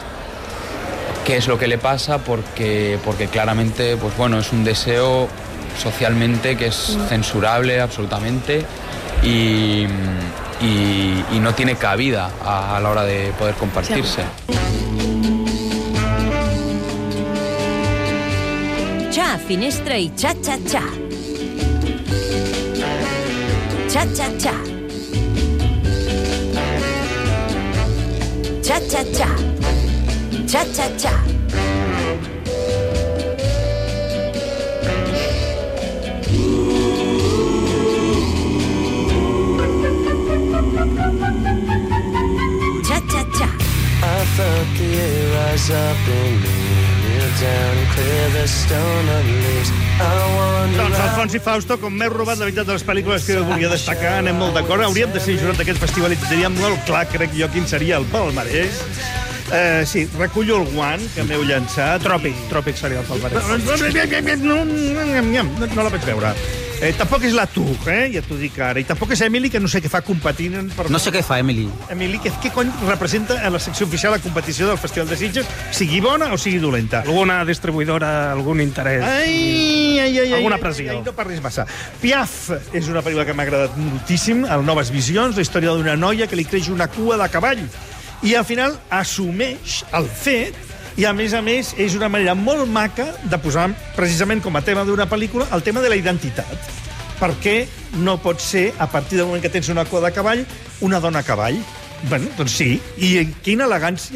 qué es lo que le pasa, porque, porque claramente, pues bueno, es un deseo socialmente que es censurable absolutamente y, y, y no tiene cabida a, a la hora de poder compartirse. Xa, finestra i xa-xa-xa. Xa-xa-xa. Xa-xa-xa. Xa-xa-xa. Cha-cha-cha. I felt the air rise up in me, kneel down and clear the stone of leaves. Doncs Alfons i Fausto, com m'heu robat la veritat de les pel·lícules que volia destacar, anem molt d'acord. Hauríem de ser jurat d'aquest festival i tindríem molt clar, crec jo, quin seria el palmarès. Uh, sí, recullo el guant que m'heu llançat. Tròpic, tròpic seria el palmarès. No, no, no la vaig veure. Eh, tampoc és la Tour, eh? Ja t'ho dic ara. I tampoc és Emily, que no sé què fa competint... Per... No sé què fa, Emily. Emily, què, què cony representa a la secció oficial la competició del Festival de Sitges, sigui bona o sigui dolenta? Alguna distribuïdora, algun interès... Ai, ai, ai, alguna ai, pressió. Ai, no parlis massa. Piaf és una pel·lícula que m'ha agradat moltíssim, el Noves Visions, la història d'una noia que li creix una cua de cavall. I al final assumeix el fet. I, a més a més, és una manera molt maca de posar, precisament com a tema d'una pel·lícula, el tema de la identitat. Perquè no pot ser, a partir del moment que tens una cua de cavall, una dona a cavall. Bé, doncs sí. I quina elegància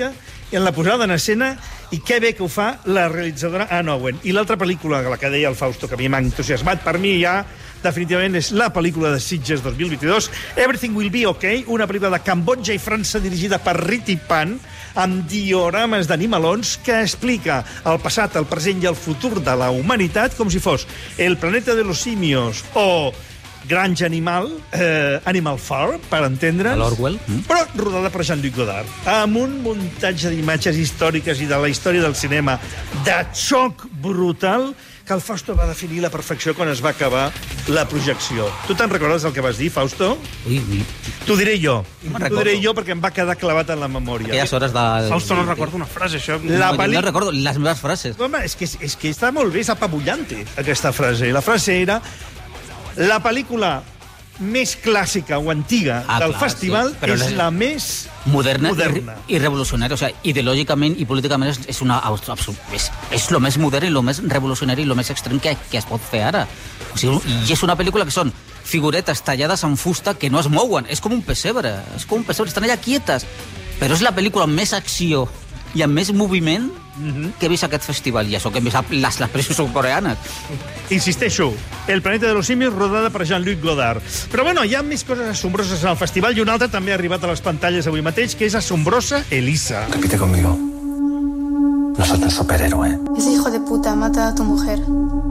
en la posada en escena, i que bé que ho fa la realitzadora Anne Owen. I l'altra pel·lícula, la que deia el Fausto, que a mi m'ha entusiasmat, per mi ja definitivament és la pel·lícula de Sitges dos mil vint-i-dos, Everything Will Be Okay, una pel·lícula de Cambodja i França dirigida per Riti Pan, amb diorames d'animalons que explica el passat, el present i el futur de la humanitat com si fos El planeta de los simios o Granja Animal, eh, Animal Farm, per entendre's. A l'Orwell. Mm. Però rodada per Jean-Luc Godard, amb un muntatge d'imatges històriques i de la història del cinema de xoc brutal que el Fausto va definir la perfecció quan es va acabar la projecció. Tu te'n recordes el que vas dir, Fausto? Ui, ui. T'ho diré jo. No T'ho diré jo perquè em va quedar clavat en la memòria. Aquelles hores de... Fausto no recordo una frase, això. La no, peli... no recordo les meves frases. Home, és que, és que està molt bé, és apabullante, aquesta frase. La frase era la pel·lícula més clàssica o antiga ah, del clar, festival sí. és la, la més moderna, moderna. I, i revolucionària. O sigui, ideològicament i políticament és, és, una, és, és lo més modern i lo més revolucionari i lo més extrem que, que es pot fer ara. O sigui, i és una pel·lícula que són figuretes tallades en fusta que no es mouen. És com un pessebre. És com un pessebre. Estan allà quietes. Però és la pel·lícula amb més acció i amb més moviment mm-hmm. que he vist aquest festival. I això que hem vist les, les pel·lícules coreanes. Insisteixo, El planeta de los simios, rodada per Jean-Luc Godard. Però bueno, hi ha més coses assombroses al festival i una altra també ha arribat a les pantalles avui mateix, que és Asombrosa Elisa. Repite conmigo. No soy un superhéroe. Ese hijo de puta mata a tu mujer.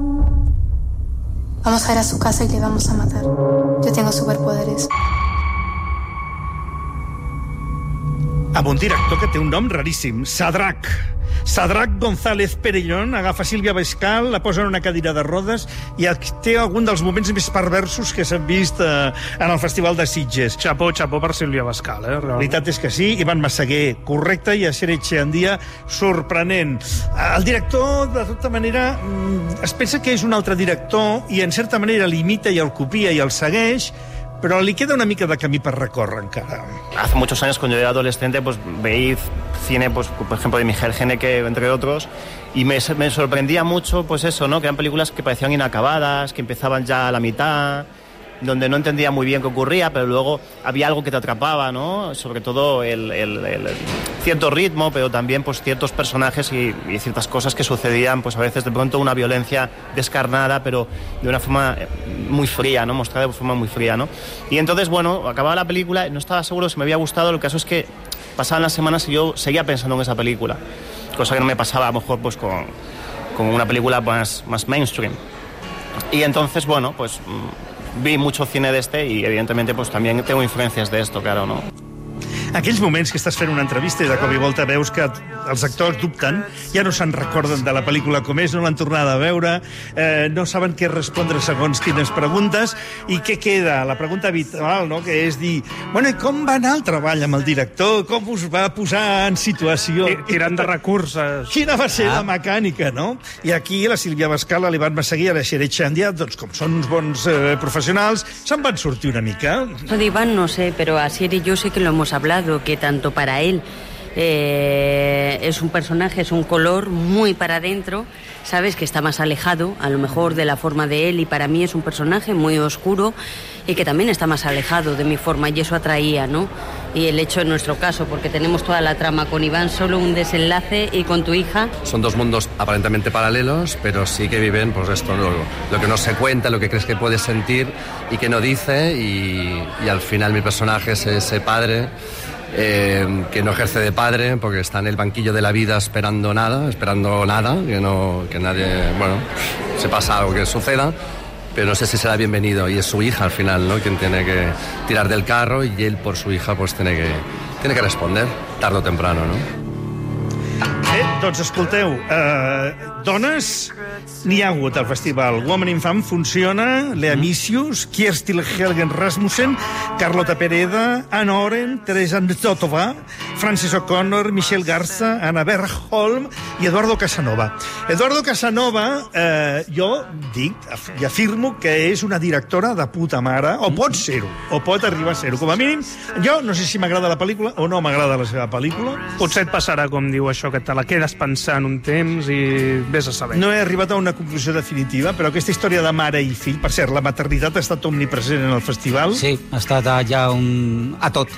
Vamos a ir a su casa y le vamos a matar. Yo tengo superpoderes. Amb un director que té un nom raríssim, Sadrac. Sadrac González Perellón agafa Sílvia Bascal, la posa en una cadira de rodes i té algun dels moments més perversos que s'han vist eh, en el Festival de Sitges. Xapó, xapó per Sílvia Bascal, eh? La veritat és que sí. Ivan Massaguer, correcte, i Asier Echeandia, sorprenent. El director, de tota manera, es pensa que és un altre director i, en certa manera, l'imita i el copia i el segueix, pero le queda una mica de camí para recorrer encara. Hace muchos años, cuando yo era adolescente, pues veía cine, pues por ejemplo, de Miguel Haneke, entre otros, y me, me sorprendía mucho, pues eso, ¿no? Que eran películas que parecían inacabadas, que empezaban ya a la mitad, donde no entendía muy bien qué ocurría, pero luego había algo que te atrapaba, ¿no? Sobre todo el, el, el, el cierto ritmo, pero también pues ciertos personajes y, y ciertas cosas que sucedían, pues a veces de pronto una violencia descarnada, pero de una forma muy fría, ¿no? Mostrada de forma muy fría, ¿no? Y entonces, bueno, acababa la película, no estaba seguro si me había gustado, lo caso es que pasaban las semanas y yo seguía pensando en esa película, cosa que no me pasaba a lo mejor pues con, con una película más, más mainstream. Y entonces, bueno, pues vi mucho cine de este y evidentemente pues también tengo influencias de esto, claro, ¿no? Aquells moments que estàs fent una entrevista i de cop i volta veus que els actors dubten, ja no se'n recorden de la pel·lícula com és, no l'han tornada a veure, eh, no saben què respondre segons quines preguntes, i què queda? La pregunta habitual, no?, que és dir, bueno, i com va anar el treball amb el director? Com us va posar en situació? Tirant de recursos. Quina va ser ah. la mecànica, no? I aquí la Sílvia Bascal, l'Ivan Massaguer, la Asier Echeandia, doncs com són uns bons eh, professionals, se'n van sortir una mica. Lo de Iván no sé, pero Asier y yo sí que lo hemos hablado, que tanto para él eh, es un personaje, es un color muy para adentro, sabes, que está más alejado a lo mejor de la forma de él, y para mí es un personaje muy oscuro y que también está más alejado de mi forma, y eso atraía, ¿no? Y el hecho en nuestro caso, porque tenemos toda la trama con Iván, solo un desenlace, y con tu hija. Son dos mundos aparentemente paralelos, pero sí que viven, pues esto, lo, lo que no se cuenta, lo que crees que puedes sentir y que no dice, y, y al final mi personaje es ese padre eh, que no ejerce de padre porque está en el banquillo de la vida esperando nada, esperando nada, que, no, que nadie, bueno, se pasa algo que suceda, pero no sé si será bienvenido, y es su hija al final, ¿no?, quien tiene que tirar del carro, y él por su hija pues tiene que, tiene que responder tarde o temprano, ¿no? Bé, doncs escolteu, eh, dones n'hi ha hagut al festival. Woman in Femme funciona, Lea Misius, Kjerstin Helgen Rasmussen, Carlota Pereda, Anne Oren, Teresa Ntotova, Frances O'Connor, Michelle Garza, Anna Bergholm i Eduardo Casanova. Eduardo Casanova, eh, jo dic i afirmo que és una directora de puta mare, o pot ser-ho, o pot arribar a ser-ho. Com a mínim, jo no sé si m'agrada la pel·lícula o no m'agrada la seva pel·lícula. Potser et passarà, com diu això, que te la quedes pensant un temps i vés a saber. No he arribat a una conclusió definitiva, però aquesta història de mare i fill, per cert, la maternitat ha estat omnipresent en el festival. Sí, ha estat allà un... a tot.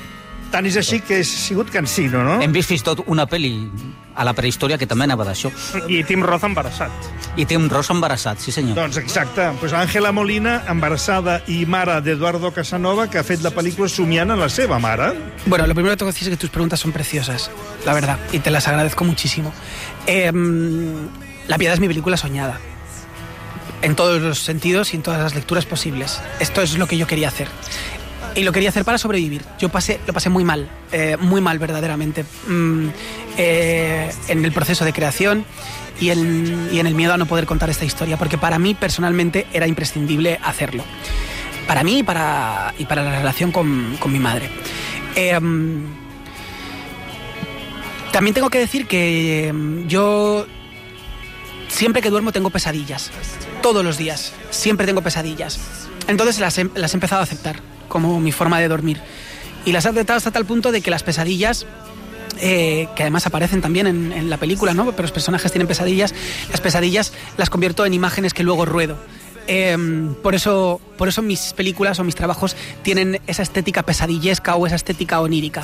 Tant és així que és sigut cansino, no? Hem vist fins tot una pel·li a la prehistòria que també anava d'això. I Tim Roth embarassat. I Tim Roth embarassat, sí senyor. Doncs exacte. Pues Ángela Molina, embarassada i mare d'Eduardo Casanova, que ha fet la pel·lícula somiant en la seva mare. Bueno, lo primero que tengo que decir es que tus preguntas son preciosas, la verdad, y te las agradezco muchísimo. Eh, La Piedad es mi película soñada, en todos los sentidos y en todas las lecturas posibles. Esto es lo que yo quería hacer. Y lo quería hacer para sobrevivir. Yo pasé, lo pasé muy mal, eh, muy mal verdaderamente, mm, eh, en el proceso de creación y en, y en el miedo a no poder contar esta historia, porque para mí personalmente era imprescindible hacerlo. Para mí y para, y para la relación con, con mi madre. Eh, también tengo que decir que yo siempre que duermo tengo pesadillas. Todos los días. Siempre tengo pesadillas. Entonces las he, las he empezado a aceptar como mi forma de dormir. Y las he aceptado hasta tal punto de que las pesadillas, eh, que además aparecen también en, en la película, ¿no? Pero los personajes tienen pesadillas, las pesadillas las convierto en imágenes que luego ruedo. Eh, por eso, por eso mis películas o mis trabajos tienen esa estética pesadillesca o esa estética onírica.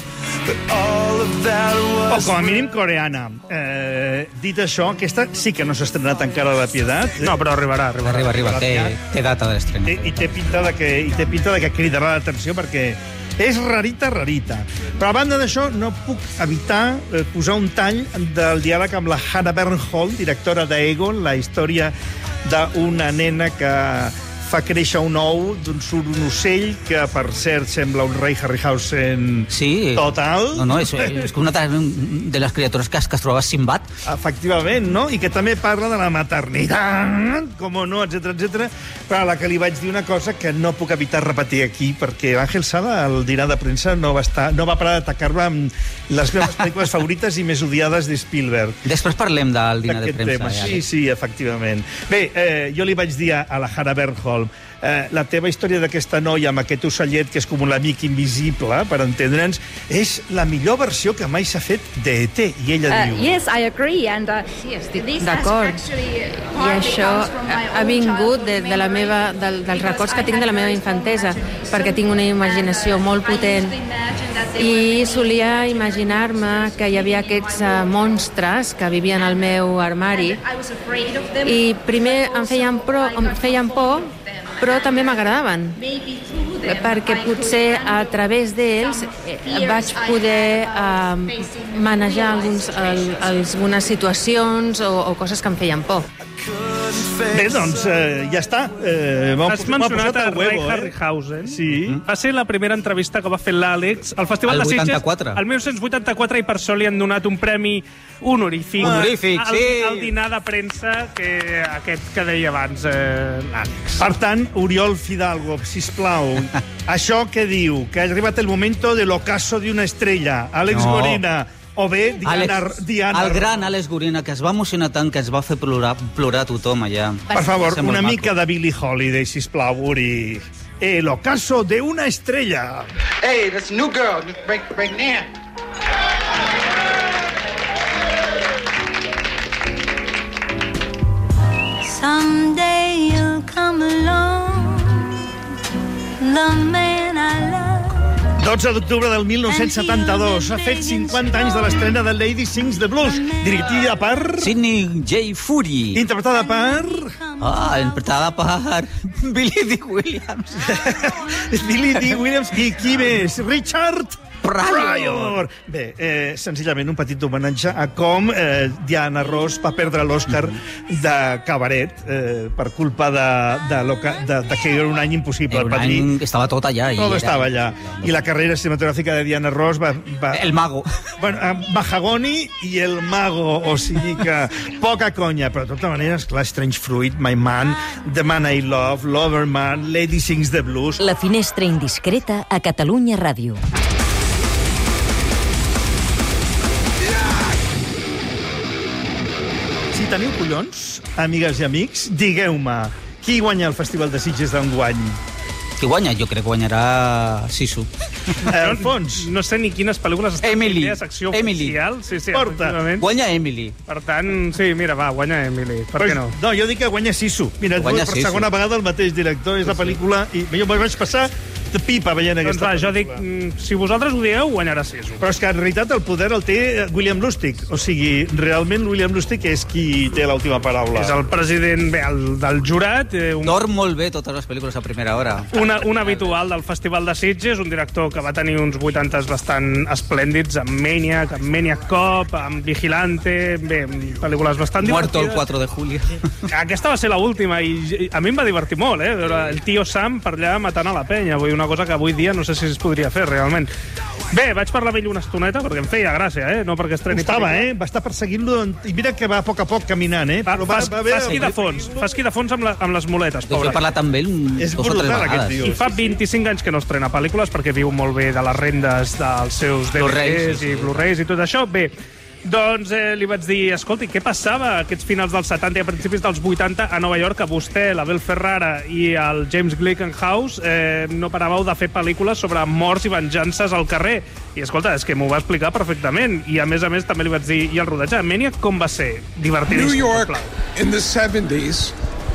O com a mínim coreana. Eh, dit això, aquesta sí que no s'ha estrenat encara La Piedad. No, però arribarà, arribarà. Arriba, arriba, té, té data de l'estrena. I, i té pinta de que, i té pinta de que cridarà l'atenció perquè és rarita, rarita. Però a banda d'això, no puc evitar eh, posar un tall del diàleg amb la Hannah Bernhold, directora d'Egon, la història d'una nena que fa créixer un ou d'on surt un ocell que, per cert, sembla un rei Harryhausen sí. total. No, no, és, és una de les criatures que es, que es trobava Sinbad. Efectivament, no? I que també parla de la maternitat, com no, etcètera, etcètera. Però a la que li vaig dir una cosa que no puc evitar repetir aquí, perquè Ángel Sala, al dinar de premsa, no va, estar, no va parar d'atacar-me amb les meves pel·lícules favorites i més odiades de Spielberg. Després parlem del dinar de premsa. Tema. Sí, sí, efectivament. Bé, eh, jo li vaig dir a la Hannah Bernhold, Eh, la teva història d'aquesta noia amb aquest ocellet que és com l'amic invisible, per entendre'ns, és la millor versió que mai s'ha fet d'E T. I ella uh, diu... Yes, I agree. And, uh, sí, estic d'acord. I això ha vingut de, de la meva, del, dels records que tinc de la meva infantesa, perquè tinc una imaginació molt potent. I solia imaginar-me que hi havia aquests uh, monstres que vivien al meu armari. I primer em feien, pro, em feien por, però també m'agradaven, perquè potser a través d'ells vaig poder eh, manejar alguns, el, algunes situacions o, o coses que em feien por. Bé, doncs, eh, ja està. Eh, Has mencionat el rei Harryhausen. Sí. Va ser la primera entrevista que va fer l'Àlex al Festival de Sitges. El vuitanta-quatre. El mil nou-cents vuitanta-quatre, i per això li han donat un premi honorífic. Honorífic, al, sí. al dinar de premsa, que aquest que deia abans eh, l'Àlex. Per tant, Oriol Fidalgo, sisplau, això que diu, que ha arribat el moment de l'ocaso d'una estrella. Àlex No. Gorina, o bé Diana... Àlex, Diana... el gran Àlex Gorina, que es va emocionar tant que es va fer plorar, plorar tothom allà. Per favor, una maco. mica de Billie Holiday, sisplau, Uri. El ocaso de una estrella. Hey, that's a new girl. Break, break now. Someday you'll come along, the man I love. dotze d'octubre del mil nou-cents setanta-dos. Ha fet cinquanta anys de l'estrena de Lady Sings the Blues, dirigida per... Sidney J. Furie. Interpretada per... Ah, interpretada per Billy D. Williams. Billy D. Williams i qui més? Richard Pryor. Pryor. Bé, eh, senzillament un petit homenatge a com eh, Diana Ross va perdre l'Oscar de Cabaret eh, per culpa de, de, loca, de, de que era un any impossible. Era un Padrí. any que estava tot allà. I Tot era... estava allà. I la carrera cinematogràfica de Diana Ross va... va... El mago. Bueno, Mahagoni i el mago, o sigui que poca conya, però de tota manera, esclar, Strange Fruit, My Man, The Man I Love, Loverman, Lady Sings the Blues... La finestra indiscreta a Catalunya Ràdio. Si teniu collons, amigues i amics, digueu-me qui guanya el Festival de Sitges d'enguany. Qui guanya? Jo crec que guanyarà Sisu. Alfons. No sé ni quines pel·lícules estan Emily. en secció Emily. oficial. Sí, sí, Porta. Guanya Emily. Per tant, sí, mira, va, guanya Emily. Per pues, què no? No, jo dic que guanya Sisu. Mira, Guanya per Sisu. segona vegada el mateix director, és la pel·lícula... I jo vaig passar de pipa veient Doncs aquesta va, jo pel·lícula. dic, mm, si vosaltres ho dieu, guanyarà Sisu. Però és que en realitat el poder el té William Lustig. O sigui, realment William Lustig és qui té l'última paraula. És el president bé, el, del jurat. Eh, un... Dorm molt bé totes les pel·lícules a primera hora. Una, un habitual del Festival de Sitges, un director que va tenir uns vuitantes bastant esplèndids, amb Maniac, amb Maniac Cop, amb Vigilante, bé, pel·lícules bastant Muerto el divertides. quatre de julio. Aquesta va ser l'última i a mi em va divertir molt, eh? Veure el tio Sam per allà matant a la penya. Vull dir, una cosa que avui dia no sé si es podria fer, realment. Bé, vaig parlar amb ell una estoneta perquè em feia gràcia, eh? No perquè estreni... Estava, eh? Va estar perseguint-lo i mira que va a poc a poc caminant, eh? Va, Però fa, va, va, fa esquí de fons, fa esquí de fons amb, la, amb les muletes, Jo pobre. he parlat amb ell un, És dos o tres brutal, aquest vegades. tio. I fa vint-i-cinc anys que no estrena pel·lícules perquè viu molt bé de les rendes dels seus D V Ds Blu-rays, sí, i sí. Blu-rays i tot això. Bé, doncs eh, li vaig dir, escolti, què passava aquests finals dels setanta i a principis dels vuitanta a Nova York, que vostè, l'Abel Ferrara i el James Glickenhaus eh, no paràveu de fer pel·lícules sobre morts i venjances al carrer. I escolta, és que m'ho va explicar perfectament. I a més a més també li vaig dir, i el rodatge de Maniac com va ser? Divertidíssim. New York in the seventies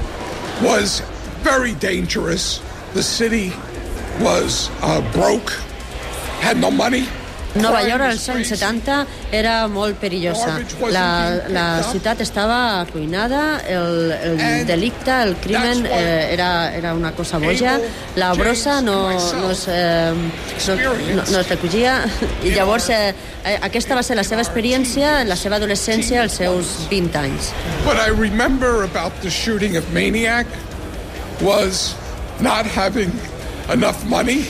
was very dangerous. The city was uh, broke, had no money. Nova York als anys setanta era molt perillosa. La, la ciutat estava arruïnada, el, el delicte, el crimen eh, era, era una cosa boja, la brossa no, no, es, eh, no, no, no es recollia, i llavors eh, aquesta va ser la seva experiència, la seva adolescència, als seus vint anys. What I remember about the shooting of Maniac was not having enough money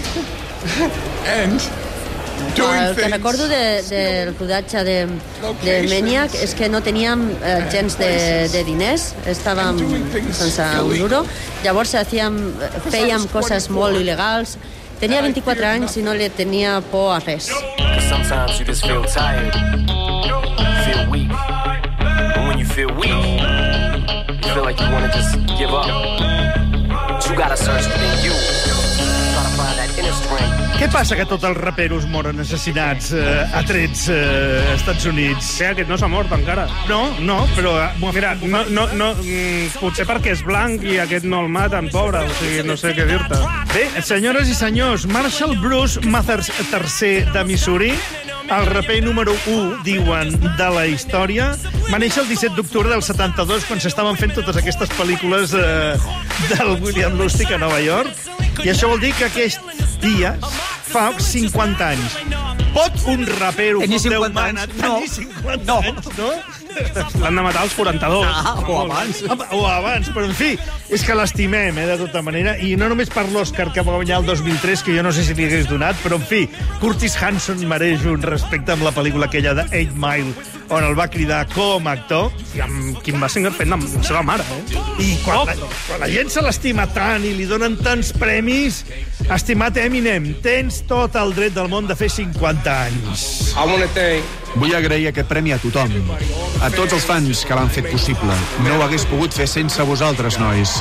and El que recordo de, del rodatge de, de Maniac és que no teníem eh, gens de, de diners, estàvem sense un duro, llavors hacíem, fèiem coses molt il·legals. Tenia vint-i-quatre anys i no li tenia por a res. Sometimes you just feel tired, feel weak. And when you feel weak, you feel like you want to just give up. But you gotta search within you. Try to find that inner strength. Què passa que tots els raperos moren assassinats eh, a trets eh, als Estats Units? Sí, aquest no s'ha mort encara. No, no, però... Mira, no, no, no, mm, potser perquè és blanc i aquest no el maten, pobre, o sigui, no sé què dir-te. Bé, senyores i senyors, Marshall Bruce Mathers tercer de Missouri, el raper número u, diuen, de la història, va néixer el disset d'octubre del setanta-dos, quan s'estaven fent totes aquestes pel·lícules eh, del William Lustig a Nova York, i això vol dir que aquest dia fa cinquanta anys. Pot un rapero Tenir com Déu cinquanta mana anys? tenir No. cinquanta anys, no? L'han de matar als quaranta-dos. Ah, o abans. O abans, però en fi, és que l'estimem, eh, de tota manera, i no només per l'Oscar que va guanyar el dos mil tres, que jo no sé si li hagués donat, però en fi, Curtis Hanson mereix un respecte amb la pel·lícula aquella de Eight Mile, on el va cridar com a actor. I amb Kim Basinger fent amb la seva mare, eh? I quan, la, quan la gent se l'estima tant i li donen tants premis, estimat Eminem, tens tot el dret del món de fer cinquanta anys. Vull agrair aquest premi a tothom, a tots els fans que l'han fet possible. No ho hagués pogut fer sense vosaltres, nois.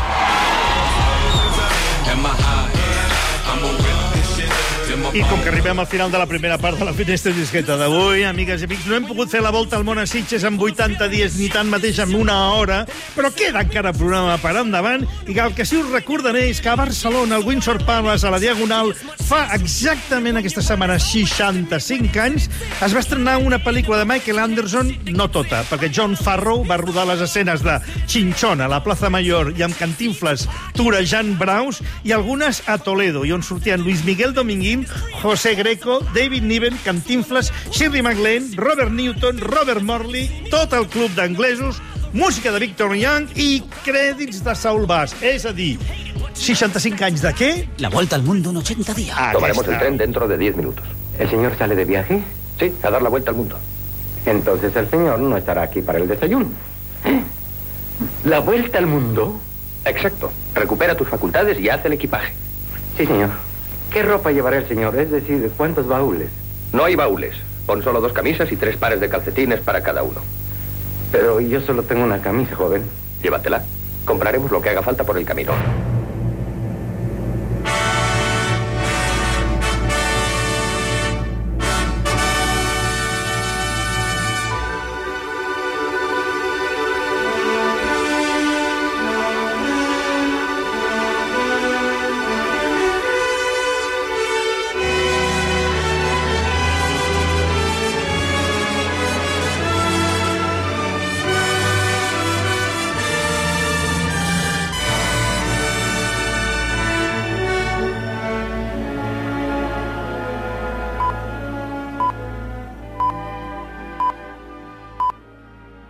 I com que arribem al final de la primera part de la finestra discreta d'avui, amigues i amics, no hem pogut fer la volta al món a Sitges en vuitanta dies ni tant mateix en una hora, però queda encara programa per endavant, i el que sí us recordaré és que a Barcelona, al Windsor Palace, a la Diagonal, fa exactament aquesta setmana seixanta-cinc anys, es va estrenar una pel·lícula de Michael Anderson, no tota, perquè John Farrow va rodar les escenes de Chinchón a la Plaza Mayor i amb Cantinflas turejant braus, i algunes a Toledo, i on sortien Luis Miguel Dominguín, José Greco, David Niven, Cantinflas, Shirley MacLaine, Robert Newton, Robert Morley, tot el club d'anglesos, música de Victor Young i crèdits de Saul Bass. És a dir, seixanta-cinc anys de què? La vuelta al mundo en ochenta días. Tomaremos el tren dentro de diez minutos. ¿El señor sale de viaje? Sí, a dar la vuelta al mundo. Entonces el señor no estará aquí para el desayuno. ¿La vuelta al mundo? Exacto. Recupera tus facultades y haz el equipaje. Sí, señor. ¿Qué ropa llevará el señor? Es decir, ¿cuántos baúles? No hay baúles. Pon solo dos camisas y tres pares de calcetines para cada uno. Pero yo solo tengo una camisa, joven. Llévatela. Compraremos lo que haga falta por el camino.